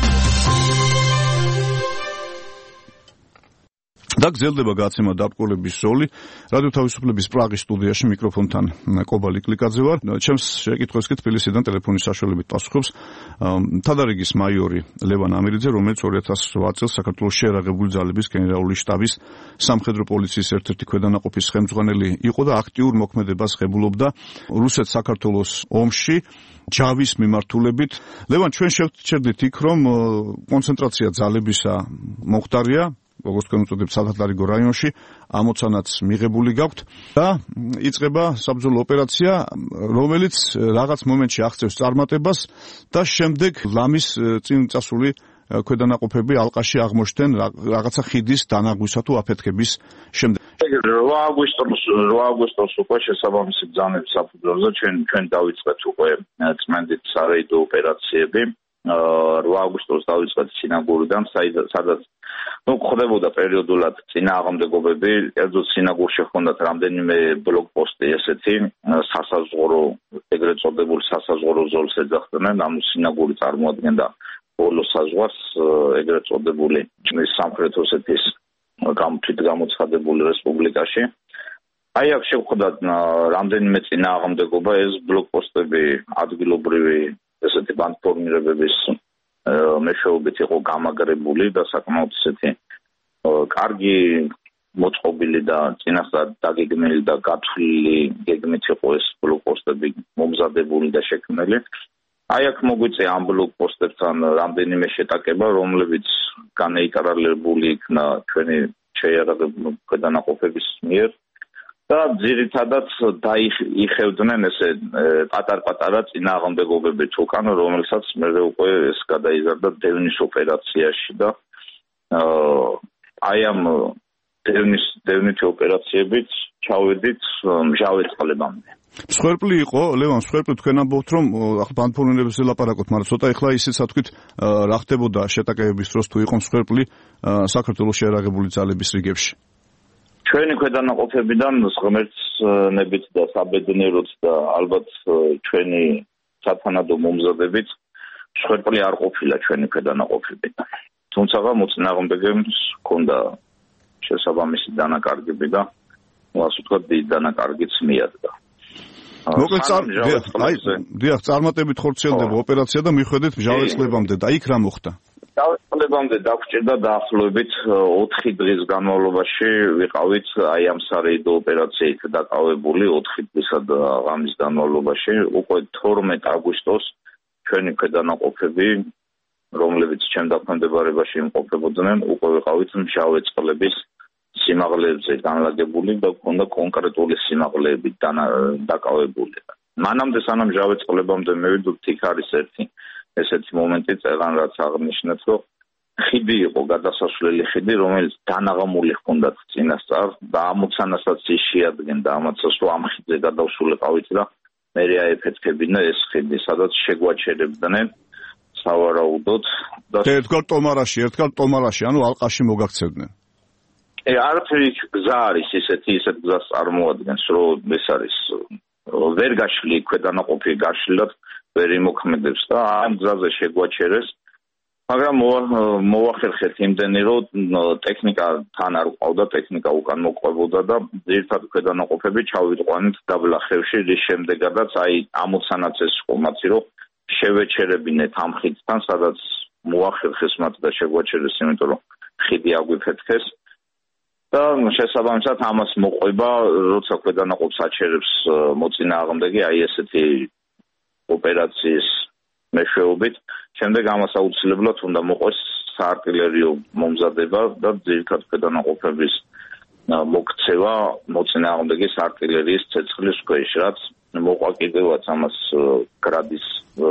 და გრძელდება გაცემა დაბრკოლების როლი. რადიო თავისუფლების პრაღის სტუდიაში მიკროფონთან კობალი კლიკაძე ვარ. ჩემს შეკითხვებს კი თბილისიდან ტელეფონის საშუალებით პასუხობს თადარიგის მაიორი ლევან ამირიძე, რომელიც 2008 წელს საქართველოს შეერაღებული ძალების გენერალური შტაბის სამხედრო პოლიციის ერთ-ერთი ქვედანაყოფის ხელმძღვანელი იყო და აქტიურ მოქმედებას ღებულობდა რუსეთ-საქართველოს ომში ჯავის მიმართულებით. ლევან, ჩვენ შევჩერდით იქ, რომ კონცენტრაცია ძალებისა მომხდარია, როგორც თქვენ უწოდებთ, სათათლარიგო რაიონში, ამოცანაც მიღებული გაქვთ და იწყება საბრძოლო ოპერაცია, რომელიც რაღაც მომენტში აღწევს წარმატებას და შემდეგ ლამის წინ წასული ქვედანაყოფები ალყაში აღმოჩნდნენ რაღაცა ხიდის დანაგვისა თუ აფეთქების შემდეგ. 8 აგვისტოს უკვე შესაბამისი ბრძანების საფუძველზე ჩვენ დავიწყეთ უკვე წმენდით სარეიდო ოპერაციები. 8 აგვისტოს დავიწყეთ სინაგურიდან, სადაც ხდებოდა პერიოდულად წინააღმდეგობები, კერძოდ სინაგურში ჰქონდათ რამდენიმე ბლოკპოსტი ესეთი, სასაზღვრო, ეგრეთ წოდებულ სასაზღვრო ზოლს ეძახდნენ, ანუ სინაგური წარმოადგენდა ბოლო საზღვარს, ეგრეთ წოდებული სამხრეთ ოსეთის თვით გამოცხადებული რესპუბლიკაში. აი აქ შევხვდა რამდენიმე წინააღმდეგობა, ეს ბლოკპოსტები ადგილობრივი ესეთი ბანდფორმირებების მეშვეობით იყო გამაგრებული და საკმაოდ ესეთი კარგი მოწყობილი და წინასწარ დაგეგმილი და გათვლილი გეგმით იყო ეს ბლოკპოსტები მომზადებული და შექმნილი. აი აქ მოგვიწია ამ ბლოკპოსტებთან რამდენიმე შეტაკება, რომლებიც განეიკარალებული იქნა ჩვენი შეიარაღებული ქვედანაყოფების მიერ და ძირითადად დაიხევდნენ ესე პატარ-პატარა წინააღმდეგობებით უკან, რომელსაც მერე უკვე ეს გადაიზარდა დევნის ოპერაციაში და აი ამ დევნითი ოპერაციებით ჩავედით მჟავე წყლებამდე. მსხვერპლი იყო, ლევან, მსხვერპლი თქვენ ამბობთ, რომ ბანდფორმირებებზე ლაპარაკობთ, მაგრამ ცოტა ეხლა ისიც თქვით, რა ხდებოდა შეტაკებების დროს თუ იყო მსხვერპლი საქართველოს შეერაღებული ძალების რიგებში. ჩვენი ქვედანაყოფებიდან ღმერთნებით და საბედნიეროდ და ალბათ ჩვენი სათანადო მომზადებით მსხვერპლი არ ყოფილა ჩვენი ქვედანაყოფებიდან. თუმცა მოწინააღმდეგეებს ჰქონდა შესაბამისი დანაკარგები და ასე ვთქვათ, დიდი დანაკარგიც მიადგა. მოკლედ დიახ, წარმატებით ხორციელდება ოპერაცია და მიხვედით მჟავე წყლებამდე და იქ რა მოხდა? მჟავე წყლებამდე დაგვჭირდა დაახლოებით 4 დღის განმავლობაში ვიყავით აი ამ სარეიდო ოპერაციით დაკავებული 4 დღისა და ღამის განმავლობაში. უკვე 12 აგვისტოს ჩვენი ქვედანაყოფები, რომლებიც ჩემ დაქვემდებარებაში იმყოფებოდნენ, უკვე ვიყავით მჟავე წყლების სიმაღლეებზე განლაგებული და ჰქონდა კონკრეტული სიმაღლეები დაკავებული. მანამდე სანამ ჟავე წყლებამდე მივიდოთ, იქ არის ესეთი მომენტი წერან, რაც აღნიშნეთ, რომ ხიდი იყო გადასასვლელი ხიდი, რომელიც დანაღამული ჰქონდათ წინასწარ და ამოცანასაც ის შეადგენდა ამაცას, რომ ამ ხიდზე გადავსულიყავით და მე აეფეთქებინა ეს ხიდი, სადაც შეგვაჩერებდნენ სავარაუდოდ და ერთგან ტომარაში, ანუ ალყაში მოგაქცევდნენ. არაფერი გზა არის ისეთი გზას წარმოადგენს, რომ ეს არის ვერ გაშლი ქვედანაყოფი გაშლილად ვერ იმოქმედებს და ამ გზაზე შეგვაჩერეს. მაგრამ მოვახერხეთ იმდენი, რომ ტექნიკა თან არ ყავდა, ტექნიკა უკან მოყვებოდა და ძირითადად ქვედანაყოფები ჩავიტყვანით დაბლახევში, რის შემდეგაც ამოცანაც ეს ყომაცი, რომ შევეჩერებინეთ ამ ხიდთან, სადაც მოახერხეს მათ და შეგვაჩერეს, იმიტომ რომ ხიდი აგვიფეთქეს. და შესაბამისად ამას მოყვება, როცა ქვედანაყოფს აჩერებს მოწინააღმდეგე, ესეთი ოპერაციის მეშვეობით, შემდეგ ამას აუცილებლად უნდა მოყვეს საარტილერიო მომზადება და ძირითადად ქვედანაყოფების მოქცევა მოწინააღმდეგის არტილერიის ცეცხლის ქვეშ, რაც მოყვა კიდევაც ამას გრადის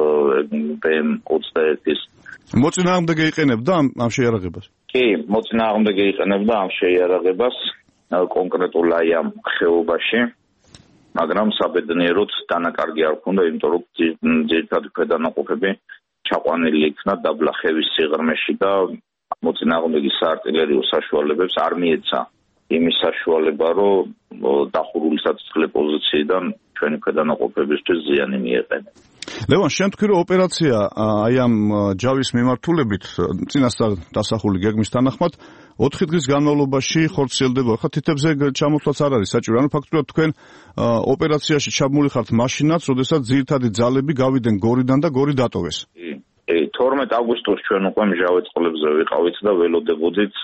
PM21-ის. მოწინააღმდეგე იყენებდა ამ შეიარაღებას? კი, მოწინააღმდეგე იყენებდა ამ შეიარაღებას კონკრეტულ ამ ხეობაში, მაგრამ საბედნიეროდ დანაკარგი არ ჰქონდა, იმიტომ რომ ძირითადად ქვედანაყოფები ჩაყვანილი იქნა დაბლახევის სიღრმეში და მოწინააღმდეგის საარტილერიო საშუალებებს არ მიეცა იმის საშუალება, რომ დახურული საცოცხლე პოზიციიდან ჩვენი ქვედანაყოფებისთვის ზიანი მიეყენა. ლევან, შენ თქვი, რომ ოპერაცია ამ ჯავის მიმართულებით წინასწარ დასახული გეგმის თანახმად 4 დღის განმავლობაში ხორციელდება. ხა თითებზე ჩამოსვლაც არ არის საჭირო. ანუ ფაქტობრივად თქვენ ოპერაციაში ჩაბმული ხართ მაშინაც, როდესაც ძირითადი ძალები გავიდნენ გორიდან და გორი დატოვეს. 12 აგვისტოს ჩვენ უკვე მჟავე წყლებზე ვიყავით და ველოდებოდით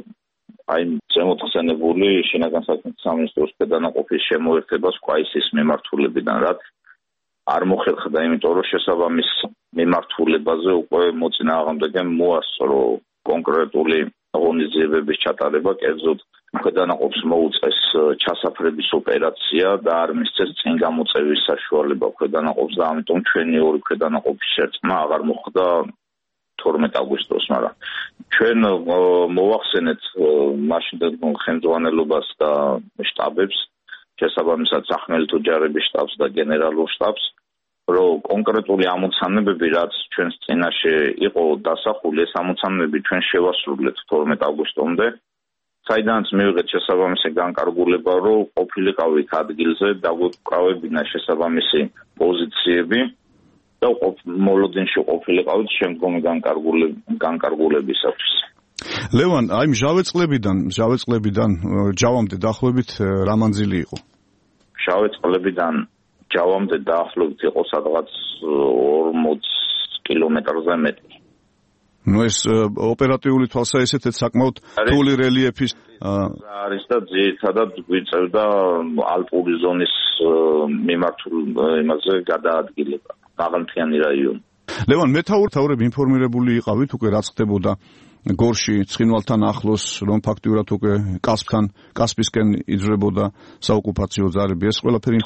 ზემოთხსენებული შინაგან საქმეთა სამინისტროს ქვედანაყოფის შემოერთებას კვაისის მიმართულებიდან, რაც არ მოხერხდა, იმიტომ რომ შესაბამის მიმართულებაზე უკვე მოწინააღმდეგემ მოასწრო კონკრეტული ღონისძიებების ჩატარება, კერძოდ ქვედანაყოფს მოუწეს ჩასაფრების ოპერაცია და არ მისცეს წინ გამოწევის საშუალება ქვედანაყოფს და ამიტომ ჩვენი ორი ქვედანაყოფის შერწყმა აღარ მოხდა 12 აგვისტოს, მაგრამ ჩვენ მოვახსენეთ მაშინდელ ხელმძღვანელობას და შტაბებს, შესაბამისად სახმელეთო ჯარების შტაბს და გენერალურ შტაბს, რომ კონკრეტული ამოცანებები, რაც ჩვენს წინაშე იყო დასახული, ეს ამოცანებები ჩვენ შევასრულეთ 12 აგვისტომდე, საიდანაც მივიღეთ შესაბამისი განკარგულება, რომ ყოფილიყავით ადგილზე, დაგვეკავებინა შესაბამისი პოზიციები და მოლოდინში ყოფილიყავით შემდგომი განკარგულებისათვის. ლევან, აი მჟავე წყლებიდან ჯავამდე დაახლოებით რა მანძილი იყო? მჟავე წყლებიდან ჯავამდე დაახლოებით იყო სადღაც 40 კილომეტრზე მეტი. ნუ ეს ოპერატიული თვალსაჩინო საკმაოდ რთული რელიეფის არის და ძირითადად გვიწევდა ალპური ზონის მიმართულ იმაზე გადაადგილება, მაღალმთიანი რაიონი. ლევან, მეთაურები ინფორმირებული იყავით უკვე რაც ხდებოდა გორში ცხინვალთან ახლოს, რომ ფაქტიურად უკვე კასპისკენ იძრებოდა საოკუპაციო ძალები, ეს ყველაფერი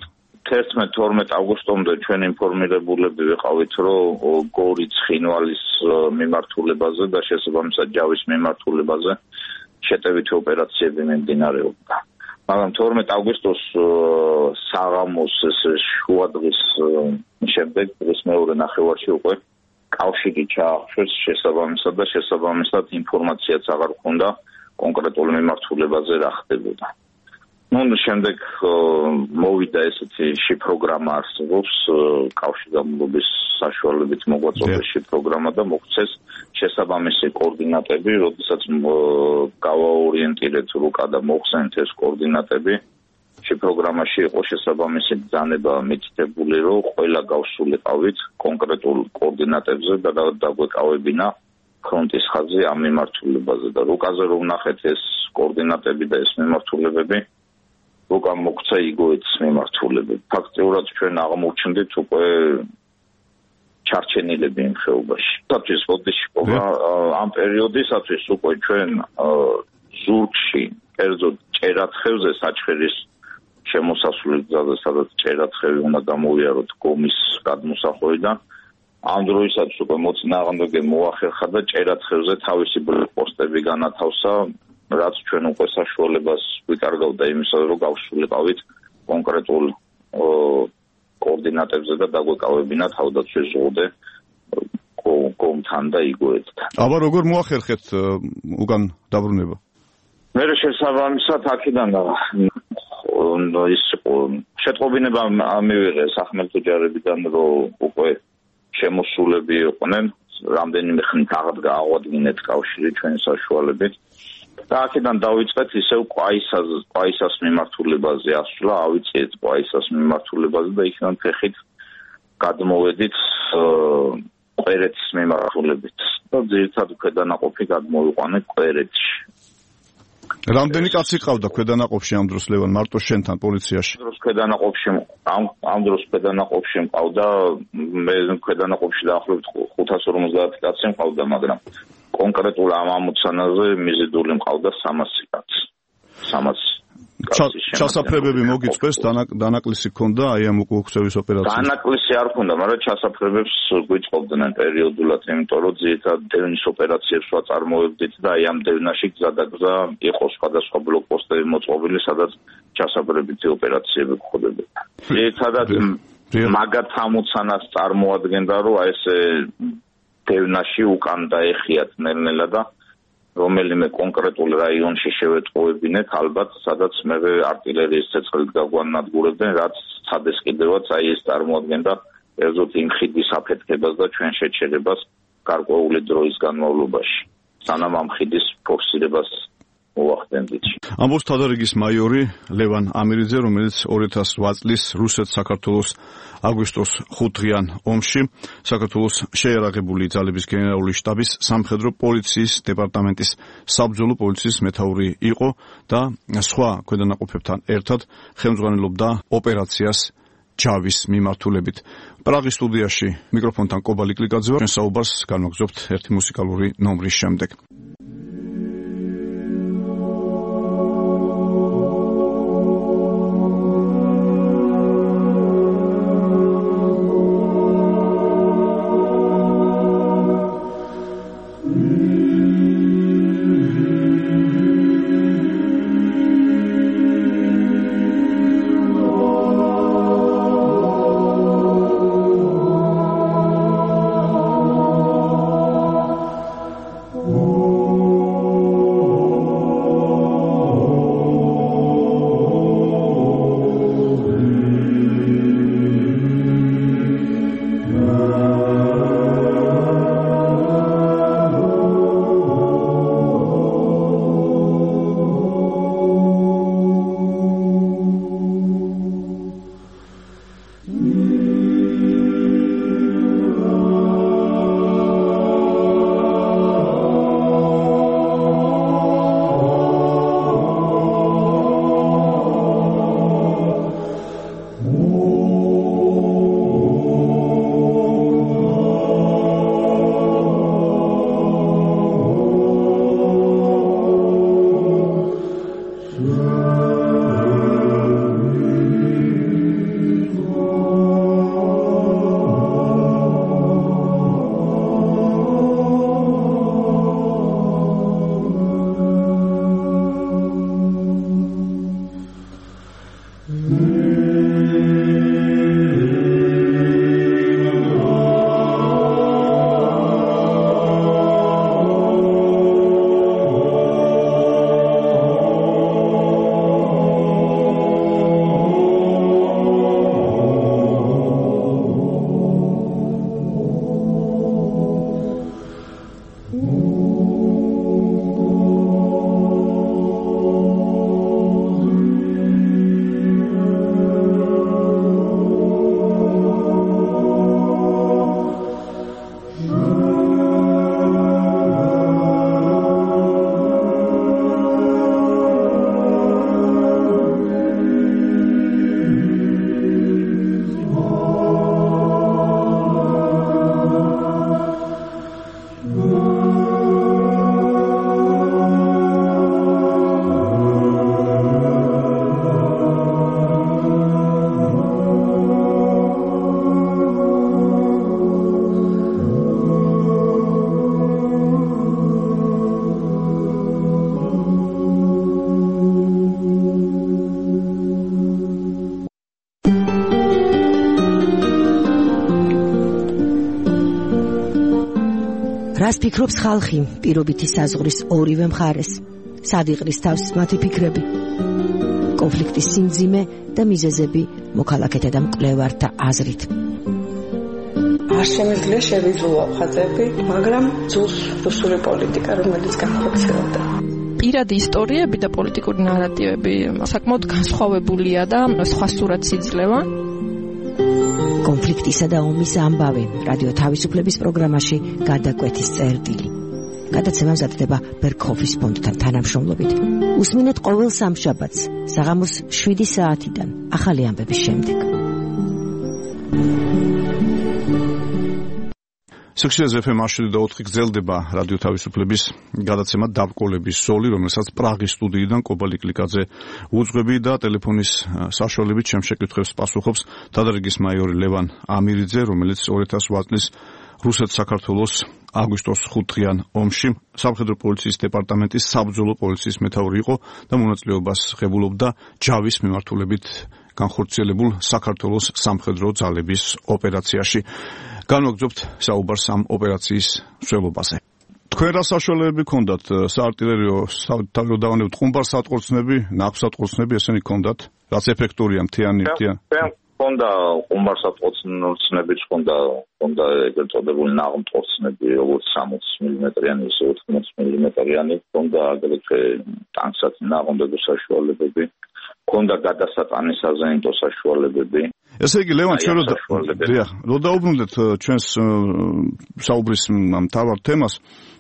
11-12 აგვისტომდე ჩვენ ინფორმირებულები ვიყავით, რომ გორი ცხინვალის მიმართულებაზე და შესაბამისად ჯავის მიმართულებაზე შეტევითი ოპერაციები მიმდინარეობდა. მაგრამ 12 აგვისტოს საღამოს შუადღის შემდეგ დღის მეორე ნახევარში უკვე კავშირი ჩაახშვეს შესაბამისად ინფორმაციაც აღარ ჰქონდა კონკრეტულ მიმართულებაზე რა ხდებოდა. შემდეგ მოვიდა ესეთი შიფროგრამა არსებობს, კავშირგაბმულობის საშუალებით მოგვაწოდა შიფროგრამა და მოგვცეს შესაბამისი კოორდინატები, როდესაც გავაორიენტირეთ რუკა და მოხსენეთ ეს კოორდინატები. შიფროგრამაში იყო შესაბამისი ბრძანება მითითებული, რომ ყველა გავსულიყავით კონკრეტულ კოორდინატებზე და დაგვეკავებინა ფრონტის ხაზი ამ მიმართულებაზე და რუკაზე რომ ვნახეთ ეს კოორდინატები და ეს მიმართულებები, რუკა მოგვცა იგოეთის მიმართულებები. ფაქტიურად ჩვენ აღმოჩნდით უკვე ჩარჩენილები იმ ხეობაში. ამ პერიოდისათვის უკვე ჩვენ ზურგში, კერძოდ ჭერათხევზე საჩხერის შემოსასვლელი გზაზე, სადაც ჭერათხევი უნდა გამოვიაროთ გომის გადმოსახვევიდან. ამ დროისაც უკვე მოწინააღმდეგე მოახერხა და ჭერათხევზე თავისი ბლოკპოსტები განათავსა, რაც ჩვენ უკვე საშუალებას ვიკარგავდა იმისა, რომ გავსულიყავით კონკრეტულ კოორდინატებზე და დაგვეკავებინა თავდაცვის ზღუდე გომთან და იგოეთთან. აბა როგორ მოახერხეთ უკან დაბრუნება? მე შესაბამისად აქედან ის შეტყობინება მივიღე სახმელთო ჯარებიდან, რომ უკვე შემოსულები იყვნენ, რამდენიმე ხნით აღადგინეთ კავშირი ჩვენი საშუალებით. და აქედან დავიწყეთ ისევ ყვაისას მიმართულებაზე ასვლა, ავიწიეთ ყვაისას მიმართულებაზე და იქიდან ფეხით გადმოვედით კვერეთის მიმართულებით. და ძირითადად ქვედანაყოფი გადმოვიყვანეთ კვერეთში. რამდენი კაცი ყავდა ქვედანაყოფში ამ დროს ლევან მარტო შენთან პოლიციაში? ამ დროს ქვედანაყოფში მყავდა მე ქვედანაყოფში დაახლოებით 550 კაცი მყავდა, მაგრამ კონკრეტულ ამ ამოცანაზე მიზიდული მყავდა 300 კაცი. 300 ჩასაფრებები მოგიწევს დანაკლისი ქონდა აი ამ უკუქცევის ოპერაციას? დანაკლისი არ ქონდა, მაგრამ ჩასაფრებებს გვიწყობდნენ პერიოდულად, იმიტომ რომ ძირითადად დევნის ოპერაციებს ვაწარმოებდით და აი ამ დევნაში გზადაგზა იყო სხვადასხვა ბლოკპოსტები მოწყობილი, სადაც ჩასაფრებითი ოპერაციები გხდებოდა. ძირითადად მაგათ ამოცანას წარმოადგენდა, რომ აი ეს დევნაში უკან დაეხიათ ნელ-ნელა და რომელიმე კონკრეტულ რაიონში შევეტყუებინეთ, ალბათ, სადაც მე артиლერიის ცეცხლით გაგვანადგურებდნენ, რაც ცადეს კიდევაც აი ეს წარმოადგენდა ერთად იმ ხიდის აფეთქებას და ჩვენ შეჩერებას გარკვეული დროის განმავლობაში, სანამ ამ ხიდის ფორსირებას მოახდენდით. ამბობს თავდარიგის მაიორი ლევან ამირიძე, რომელიც 2008 წლის რუსეთ-საქართველოს აგვისტოს 5-დღიან ომში საქართველოს შეიარაღებული ძალების გენერალური შტაბის სამხედრო პოლიციის დეპარტამენტის საბრძოლო პოლიციის მეთაური იყო და სხვა ქვედანაყოფებთან ერთად ხელმძღვანელობდა ოპერაციას ჯავის მიმართულებით. პრაღის სტუდიაში მიკროფონთან კობალი კლიკაძე ვარ. ჩვენ საუბარს განვაგრძობთ ერთი მუსიკალური ნომრის შემდეგ. Oh რას ფიქრობს ხალხი პირობითი საზღვრის ორივე მხარეს? სად იყრის თავს მათი ფიქრები? კონფლიქტის სიმძიმე და მიზეზები მოქალაქეთა და მკვლევართა აზრით. არ შემიძლია შევიძულო ხაზები, მაგრამ ძულს რუსული პოლიტიკა, რომელიც განხორციელდა. პირადი ისტორიები და პოლიტიკური ნარატივები საკმაოდ განსხვავებულია და სხვა სურათს იძლევა. კონფლიქტისა და ომის ამბავი რადიო თავისუფლების პროგრამაში გადაკვეთის წერტილი. გადაცემა მზადდება ბერქოფის ფონდთან თანამშრომლობით. უსმინეთ ყოველ სამშაბათს საღამოს 7 საათიდან ახალი ამბების შემდეგ. სექციაზე FM 4 გრძელდება რადიო თავისუფლების გადაცემა დაბრკოლების ზოლი, რომელსაც პრაღის სტუდიიდან კობა ლიკლიკაძე უძღვები და ტელეფონის საშუალებით ჩემ შეკითხვებს პასუხობს თადარიგის მაიორი ლევან ამირიძე, რომელიც 2008 წლის რუსეთ-საქართველოს აგვისტოს 5 დღიან ომში სამხედრო პოლიციის დეპარტამენტის საბრძოლო პოლიციის მეთაური იყო და მონაწილეობას ღებულობდა ჯავის მიმართულებით განხორციელებულ საქართველოს სამხედრო ძალების ოპერაციაში. განვაგრძობთ საუბარს ამ ოპერაციის მსვლელობაზე. თქვენ რა საშუალებები გქონდათ საარტილერიო თავდავანებთ ყუმბარ-სატყორცნები, ნახვსატყორცნები ესენი გქონდათ? რაც ეფექტურია მთიანი? ჰქონდა ყუმბარ-სატყორცნებიც, ჰქონდა ეგრეთ წოდებული ნაღმტყორცნები, როგორც 60 მმ-იანი, ისე 80 მმ-იანი, ჰქონდა აგრეთვე ტანკსათი ნაღმდეგო საშუალებები, ჰქონდა გადასატანის საზეიმტო საშუალებები. ესე იგი ლევან, ჩვენ რო დაუბრუნდეთ ჩვენს საუბრის მთავარ თემას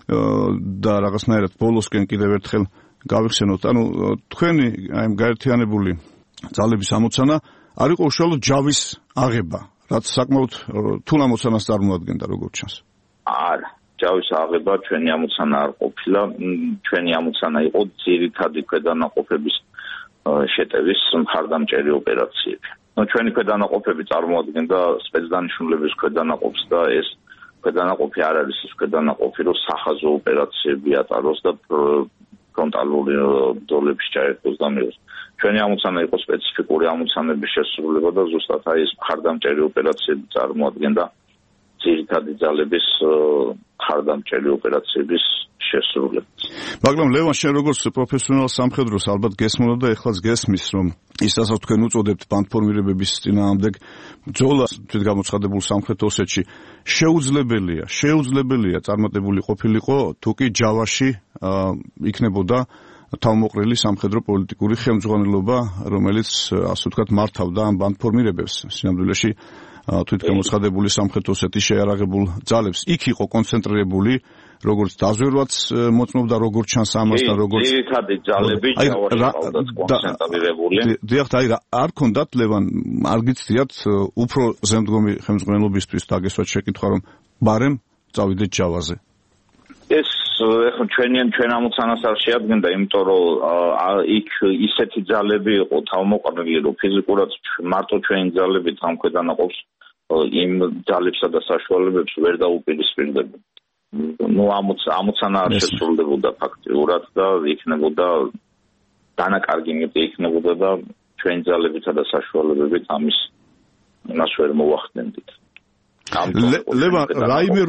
და რაღაცნაირად ბოლოსკენ კიდევ ერთხელ გავიხსენოთ, ანუ თქვენი აი გაერთიანებული ძალების ამოცანა არ იყო უშუალოდ ჯავის აღება, რაც საკმაოდ რთულ ამოცანას წარმოადგენდა, როგორც ჩანს. არა, ჯავის აღება ჩვენი ამოცანა არ ყოფილა, ჩვენი ამოცანა იყო ძირითადი ქვედანაყოფების შეტევის მხარდამჭერი ოპერაციები. ჩვენი ქვედანაყოფები წარმოადგენდა სპეცდანიშნულების ქვედანაყოფს და ეს ქვედანაყოფი არ არის ის ქვედანაყოფი, რომ სახაზო ოპერაციები ატაროს და ფრონტალური ბრძოლებში ჩაერთოს და მიიღოს. ჩვენი ამოცანა იყო სპეციფიკური ამოცანების შესრულება და ზუსტად აი ეს მხარდამჭერი ოპერაციები წარმოადგენდა ძირითადი ძალების მხარდამჭერი ოპერაციების შესრულებას. მაგრამ ლევან, შენ როგორც პროფესიონალ სამხედროს ალბათ გესმოდა და ეხლაც გესმის, რომ ის რასაც თქვენ უწოდებთ ბანდფორმირებების წინააღმდეგ ბრძოლა თვითგამოცხადებულ სამხრეთ ოსეთში შეუძლებელია წარმატებული ყოფილიყო, თუ კი ჯავაში იქნებოდა თავმოყრილი სამხედრო პოლიტიკური ხელმძღვანელობა, რომელიც ასე ვთქვათ მართავდა ამ ბანდფორმირებებს სინამდვილეში თვითგამოცხადებული სამხრეთ ოსეთის შეიარაღებულ ძალებს. იქ იყო კონცენტრირებული როგორც დაზვერვაც მოწმობდა, როგორც ჩანს ამასთან, როგორც ძირითადი ძალები ჯავაში კონცენტრირებული. დიახ, აი რა არ ქონდათ ლევან, არ გიცდიათ უფრო ზემდგომი ხელმძღვანელობისთვის დაგესვათ შეკითხვა, რომ ბარემ წავიდეთ ჯავაზე. ეს ეხლა ჩვენ ამოცანას არ შეადგენდა, იმიტომ რომ იქ ისეთი ძალები იყო თავმოყრილი, რომ ფიზიკურად მარტო ჩვენი ძალები თავმქვედანაყოფს იმ ძალებსა და საშუალებებს ვერ დაუპირისპირდებოდა. ამოცანა არ შესრულდებოდა ფაქტიურად და იქნებოდა დანაკარგი იქნებოდა და ჩვენი ძალებითა და საშუალებებით იმას ვერ მოვახდენდით. ლევან, რაიმე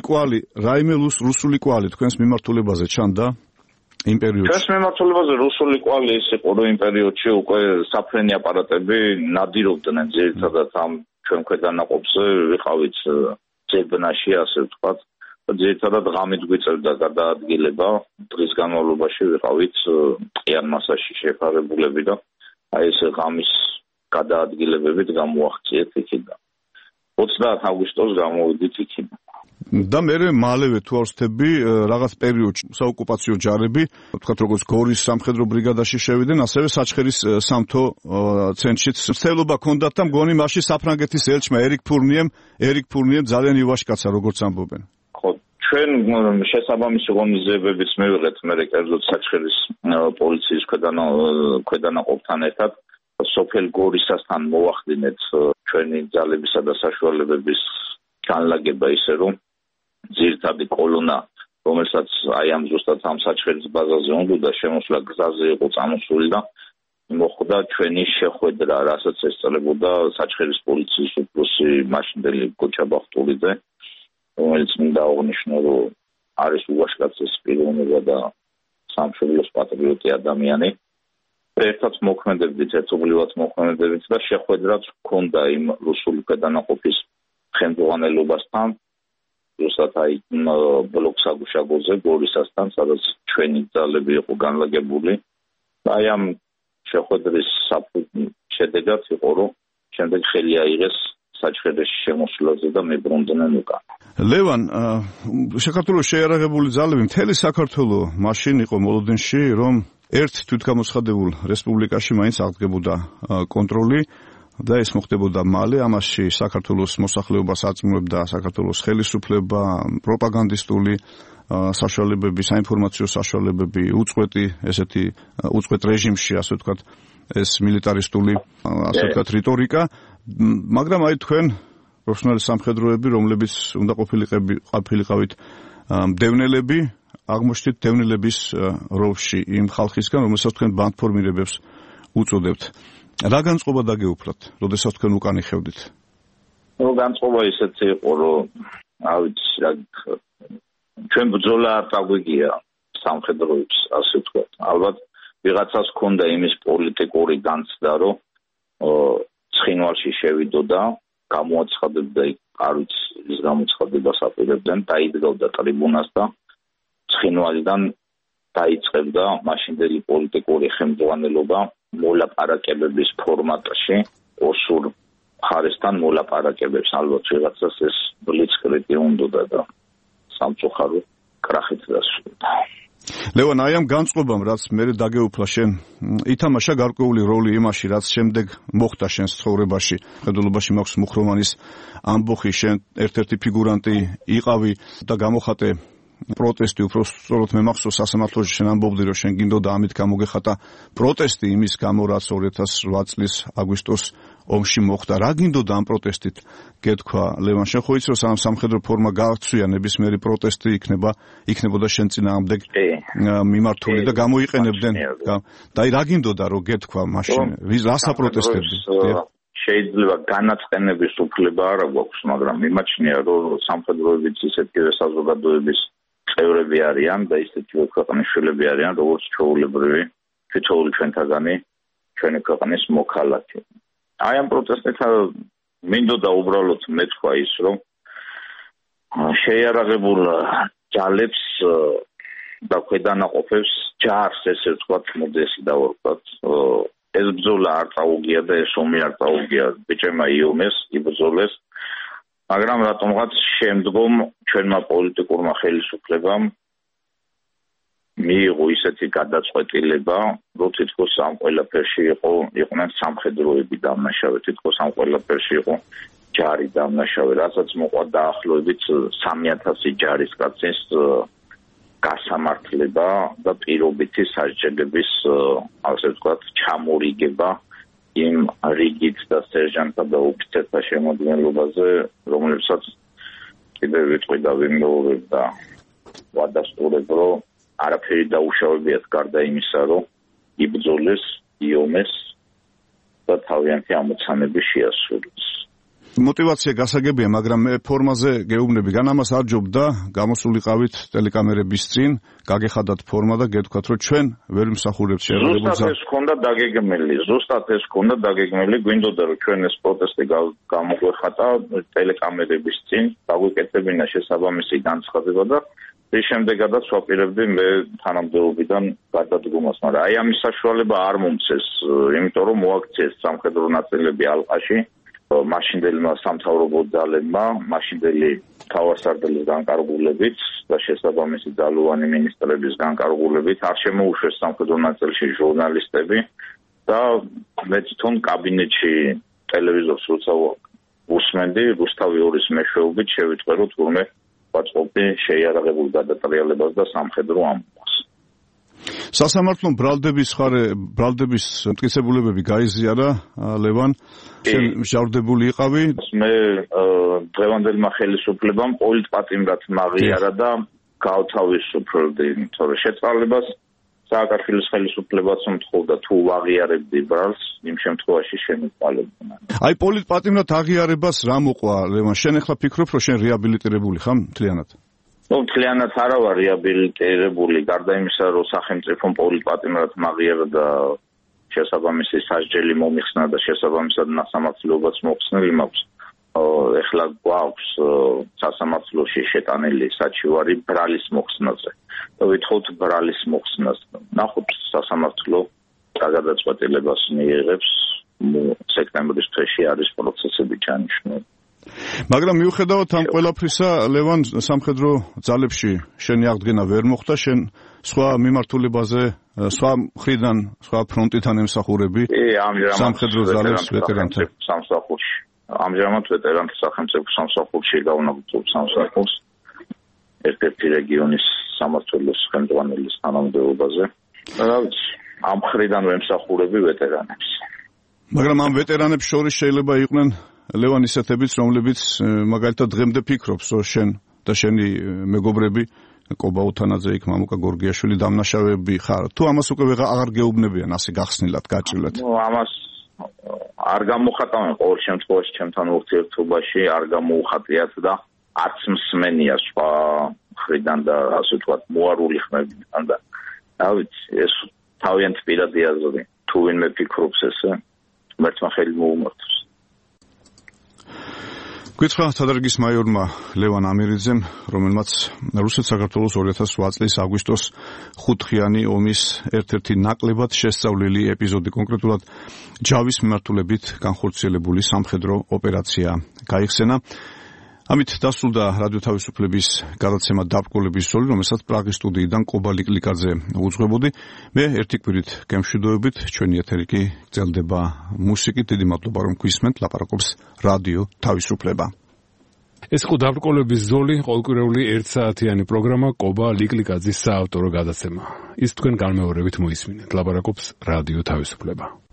რუსული კვალი თქვენს მიმართულებაზე ჩანდა იმ პერიოდში? ჩვენს მიმართულებაზე რუსული კვალი ის იყო, რომ იმ პერიოდში უკვე საფრენი აპარატები ნადირობდნენ ძირითადად ამ ჩვენ ქვედანაყოფზე, ვიყავით ძებნაში, ასე ვთქვათ. ძირითადად ღამით გვიწევდა გადაადგილება, დღის განმავლობაში ვიყავით ტყიან მასაში შეფარებულები და აი ეს ღამის გადაადგილებებით გამოახციეთ იქიდან. 30 აგვისტოს გამოვიდით იქიდან. და მერე მალევე თუ არ ვსწრები რაღაც პერიოდში საოკუპაციო ჯარები, ვთქვათ როგორც გორის სამხედრო ბრიგადაში შევიდნენ, ასევე საჩხერის სამთო ცენტრშიც ცდელობა ჰქონდათ და მგონი მაშინ საფრანგეთის ელჩმა ერიკ ფურნიემ ძალიან ივაშკაცა, როგორც ამბობენ. ჩვენ შესაბამისი ღონისძიებებიც მივიღეთ მე კერძოდ საჩხერის პოლიციის ქვედანაყოფთან ერთად სოფელ გორისასთან მოვახდინეთ ჩვენი ძალებისა და საშუალებების განლაგება ისე რომ ძირითადი კოლონა რომელსაც აი ამ ზუსტად ამ საჩხერის ბაზაზე უნდა შემოსვლა გზაზე იყო წამოსული და მოხდა ჩვენი შეხვედრა, რასაც ესწრებოდა საჩხერის პოლიციის უფროსი მაშინდელი გოჩა ბახტურიძე, რომელიც მინდა აღნიშნო, რომ არის უვაშკაცის პიროვნება და სამშობლოს პატრიოტი ადამიანი. ერთად მოქმედებით, ერთობლივად მოქმედებით და შეხვედრაც ჰქონდა იმ რუსული ქვედანაყოფის ხელმძღვანელობასთან, ზუსტად აი ბლოკ საგუშაგოზე გორისასთან, სადაც ჩვენი ძალები იყო განლაგებული. აი ამ შეხვედრის შედეგად იყო, რომ შემდეგ ხელი აიღეს საჩხერეში შემოსვლაზე და მებრუნდნენ უკან. ლევან, საქართველოს შეიარაღებული ძალები მთელი საქართველო მაშინ იყო მოლოდინში, რომ ერთ თვითგამოცხადებულ რესპუბლიკაში მაინც აღდგებოდა კონტროლი და ეს მოხდებოდა მალე. ამაში საქართველოს მოსახლეობას აწმუნებდა საქართველოს ხელისუფლება, პროპაგანდისტული საშუალებები, საინფორმაციო საშუალებები, უწყვეტ რეჟიმში, ასე ვთქვათ, ეს მილიტარისტული, ასე ვთქვათ, რიტორიკა. მაგრამ აი თქვენ პროფესიონალი სამხედროები, რომლებიც უნდა ყოფილიყავით მდევნელები, აღმოჩნდით დევნილების როლში იმ ხალხისგან, რომელსაც თქვენ ბანდფორმირებებს უწოდებთ. რა განწყობა დაგეუფლათ, როდესაც თქვენ უკან იხევდით? განწყობა ისეთი იყო, რომ ჩვენ ბრძოლა არ დაგვიგია სამხედროებს, ასე ვთქვათ. ალბათ ვიღაცას ჰქონდა იმის პოლიტიკური განცდა, რომ ცხინვალში შევიდოდა, გამოაცხადებდა იქ არც ის გამოცხადებას აპირებდნენ, დაიდგავდა ტრიბუნას და ცხინვალიდან დაიწყებდა მაშინდელი პოლიტიკური ხელმძღვანელობა მოლაპარაკებების ფორმატში, ოსურ მხარესთან მოლაპარაკებებს. ალბათ ვიღაცას ეს ბლიცკრიგი უნდოდა და სამწუხარო კრახით დასრულდა. ლევან, აი ამ განწყობამ, რაც მე დაგეუფლა შენ, ითამაშა გარკვეული როლი იმაში, რაც შემდეგ მოხდა შენს ცხოვრებაში. ხედულობაში მაქვს მუხროვანის ამბოხი, შენ ერთ-ერთი ფიგურანტი იყავი და გამოხატე პროტესტი, უფრო სწორად მე მახსოვს სასამართლოში შენ ამბობდი, რომ შენ გინდოდა ამით გამოგეხატა პროტესტი იმის გამო, რაც 2008 წლის აგვისტოს ომში მოხდა. რა გინდოდა ამ პროტესტით გეთქვა, ლევან? შენ ხო იცი, რომ სამხედრო ფორმა გააცვია, ნებისმიერი პროტესტი იქნებოდა შენ წინააღმდეგ მიმართული და გამოიყენებდნენ. და აი რა გინდოდა რომ გეთქვა მაშინ? რას აპროტესტებდი? შეიძლება განაწყენების უფლება არ აქვს, მაგრამ მიმაჩნია, რომ სამხედროებიც ისეთივე საზოგადოების წევრები არიან და ისეთივე ქვეყნის შვილები არიან, როგორც ჩვეულებრივი თითოეული ჩვენთაგანი ჩვენი ქვეყნის მოქალაქე. აი ამ პროტესტით მინდოდა უბრალოდ მეთქვა ის, რომ შეიარაღებულ ძალებს და ქვედანაყოფებს ჯარს, ესე ვთქვათ, მოდესი დავარქვათ, ეს ბრძოლა არ წაუგია და ეს ომი არ წაუგია, ბიჭებმა იომეს, იბრძოლეს, მაგრამ რატომღაც შემდგომ ჩვენმა პოლიტიკურმა ხელისუფლებამ მიიღო ისეთი გადაწყვეტილება, რომ თითქოს ამ ყველაფერში იყვნენ სამხედროები დამნაშავე, თითქოს ამ ყველაფერში იყო ჯარი დამნაშავე, რასაც მოყვა დაახლოებით 3000 ჯარისკაცის გასამართლება და პირობითი სასჯელების, ასე ვთქვათ, ჩამორიგება იმ რიგით და სერჟანტთა და ოფიცერთა შემოქმედებაზე, რომლებსაც კიდევ ვიტყვი და ვიმეორებ და ვადასტურებ, რომ არაფერი დაუშავებიათ გარდა იმისა, რომ იბრძოლეს, იომეს და თავიანთი ამოცანები შეასრულეს. მოტივაცია გასაგებია, მაგრამ მე ფორმაზე გეუბნები, გან ამას არ ჯობდა გამოსულიყავით ტელეკამერების წინ, გაგეხადათ ფორმა და გეთქვათ, რომ ჩვენ ვერ მსახურებთ შეიარაღებულ ძალებს. ზუსტად ეს ჰქონდა დაგეგმილი, გვინდოდა რომ ჩვენ ეს პროტესტი გამოგვეხატა ტელეკამერების წინ, დაგვიკეთებინა შესაბამისი განცხადება და ის შემდეგადაც ვაპირებდი მე თანამდებობიდან გადადგომას, მაგრამ აი ამის საშუალება არ მომცეს, იმიტომ რომ მოაქციეს სამხედრო ნაწილები ალყაში. მაშინდელმა სამთავრობო ძალებმა, მაშინდელი თავარსარდლის განკარგულებით და შესაბამისი ძალოვანი მინისტრების განკარგულებით არ შემოუშვეს სამხედრო ნაწილში ჟურნალისტები და მე თვითონ კაბინეტში ტელევიზორს როცა უსმენდი, რუსთავი 2-ის მეშვეობით შევიტყვე, რომ თურმე ვაწყობდი შეიარაღებულ გადატრიალებას და სამხედრო ამბავს. სასამართლომ ბრალდების მტკიცებულებები გაიზიარა, ლევან, შენ მჟავდებული იყავი? მე დღევანდელმა ხელისუფლებამ პოლიტპატიმრად მაღიარა და გავთავისუფლდი, თორე შეწყალებას სააკაშვილის ხელისუფლებაც მთხოვდა თუ ვაღიარებდი ბრალს, იმ შემთხვევაში შემოყალიბდა. აი პოლიტპატიმრად აღიარებას რა მოყვა, ლევან? შენ ახლა ფიქრობ, რომ შენ რეაბილიტირებული ხარ მთლიანად? მთლიანად არა ვარ რეაბილიტირებული, გარდა იმისა, რომ სახელმწიფომ პოლიტპატიმრად მაღიერდა შესაბამისი სასჯელი მომიხსნა და შესაბამისად სასამართლოებაც მოხსნილი მაქვს. ეხლა გვაქვს სასამართლოში შეტანილი საჩივარი ბრალის მოხსნაზე. და ვითხოვთ ბრალის მოხსნას. ნახოთ სასამართლო გადაწყვეტილებას მიიღებს სექტემბრის თვეში არის პროცესები ჩანიშნული. მაგრამ მიუხედავად ამ ყველაფრისა, ლევან, სამხედრო ძალებში შენი აღდგენა ვერ მოხდა, შენ სხვა მიმართულებაზე, სხვა მხრიდან, სხვა ფრონტიდან ემსახურები სამხედრო ძალებს ვეტერანთა სამსახურში. ამჟამად ვეტერანთა სახელმწიფო სამსახურში გავნახავ სამსახურს ერთ-ერთი რეგიონის სამმართველოს ხელმძღვანელის თანამდებობაზე. რა ვიცი, ამ მხრიდან ვემსახურები ვეტერანებს. მაგრამ ამ ვეტერანებს შორის შეიძლება იყვნენ ლევან ისეთებიც, რომლებიც მაგალითად დღემდე ფიქრობს, რომ შენ და შენი მეგობრები კობა უთანაძე იქ მამუკა გორგიაშვილი დამნაშავეები ხარ. თუ ამას უკვე აღარ გეუბნებიან ასე გახსნილად, გაჭრილად. ამას არ გამოხატავენ ყოველ შემთხვევაში ჩემთან ურთიერთობაში, არ გამოუხატიათ და არც მსმენია სხვა მხრიდან და ასე ვთქვათ, მოარული ხმებიდან და რა ვიცი, ეს თავიანთ პირადი აზრი. თუ ვინმე ფიქრობს ესე, მერტმა ხელი მოუმართოს. გვიცხა სადარგის მაიორმა ლევან ამირიძემ, რომელმაც რუსეთ-საქართველოს 2008 წლის აგვისტოს 5-ხიანი ომის ერთ-ერთი ნაკლებად შესწავლილი ეპიზოდი, კონკრეტულად ჯავის მიმართულებით განხორციელებული სამხედრო ოპერაცია გაიხსენა. ამით დასრულდა რადიო თავისუფლების გადაცემა დაბრკოლების ზოლი, რომელსაც პრაღის სტუდიიდან კობა ლიკლიკაძე უძღვებოდი. მე ერთი კვირით გემშვიდობებით, ჩვენი ეთერი კი გრძელდება მუსიკით. დიდი მადლობა რომ გვისმენთ, ლაპარაკობს რადიო თავისუფლება. ეს იყო დაბრკოლების ზოლი, ყოველკვირეული 1 საათიანი პროგრამა კობა ლიკლიკაძის საავტორო გადაცემა. ის თქვენ განმეორებით მოისმინეთ, ლაპარაკობს რადიო თავისუფლება.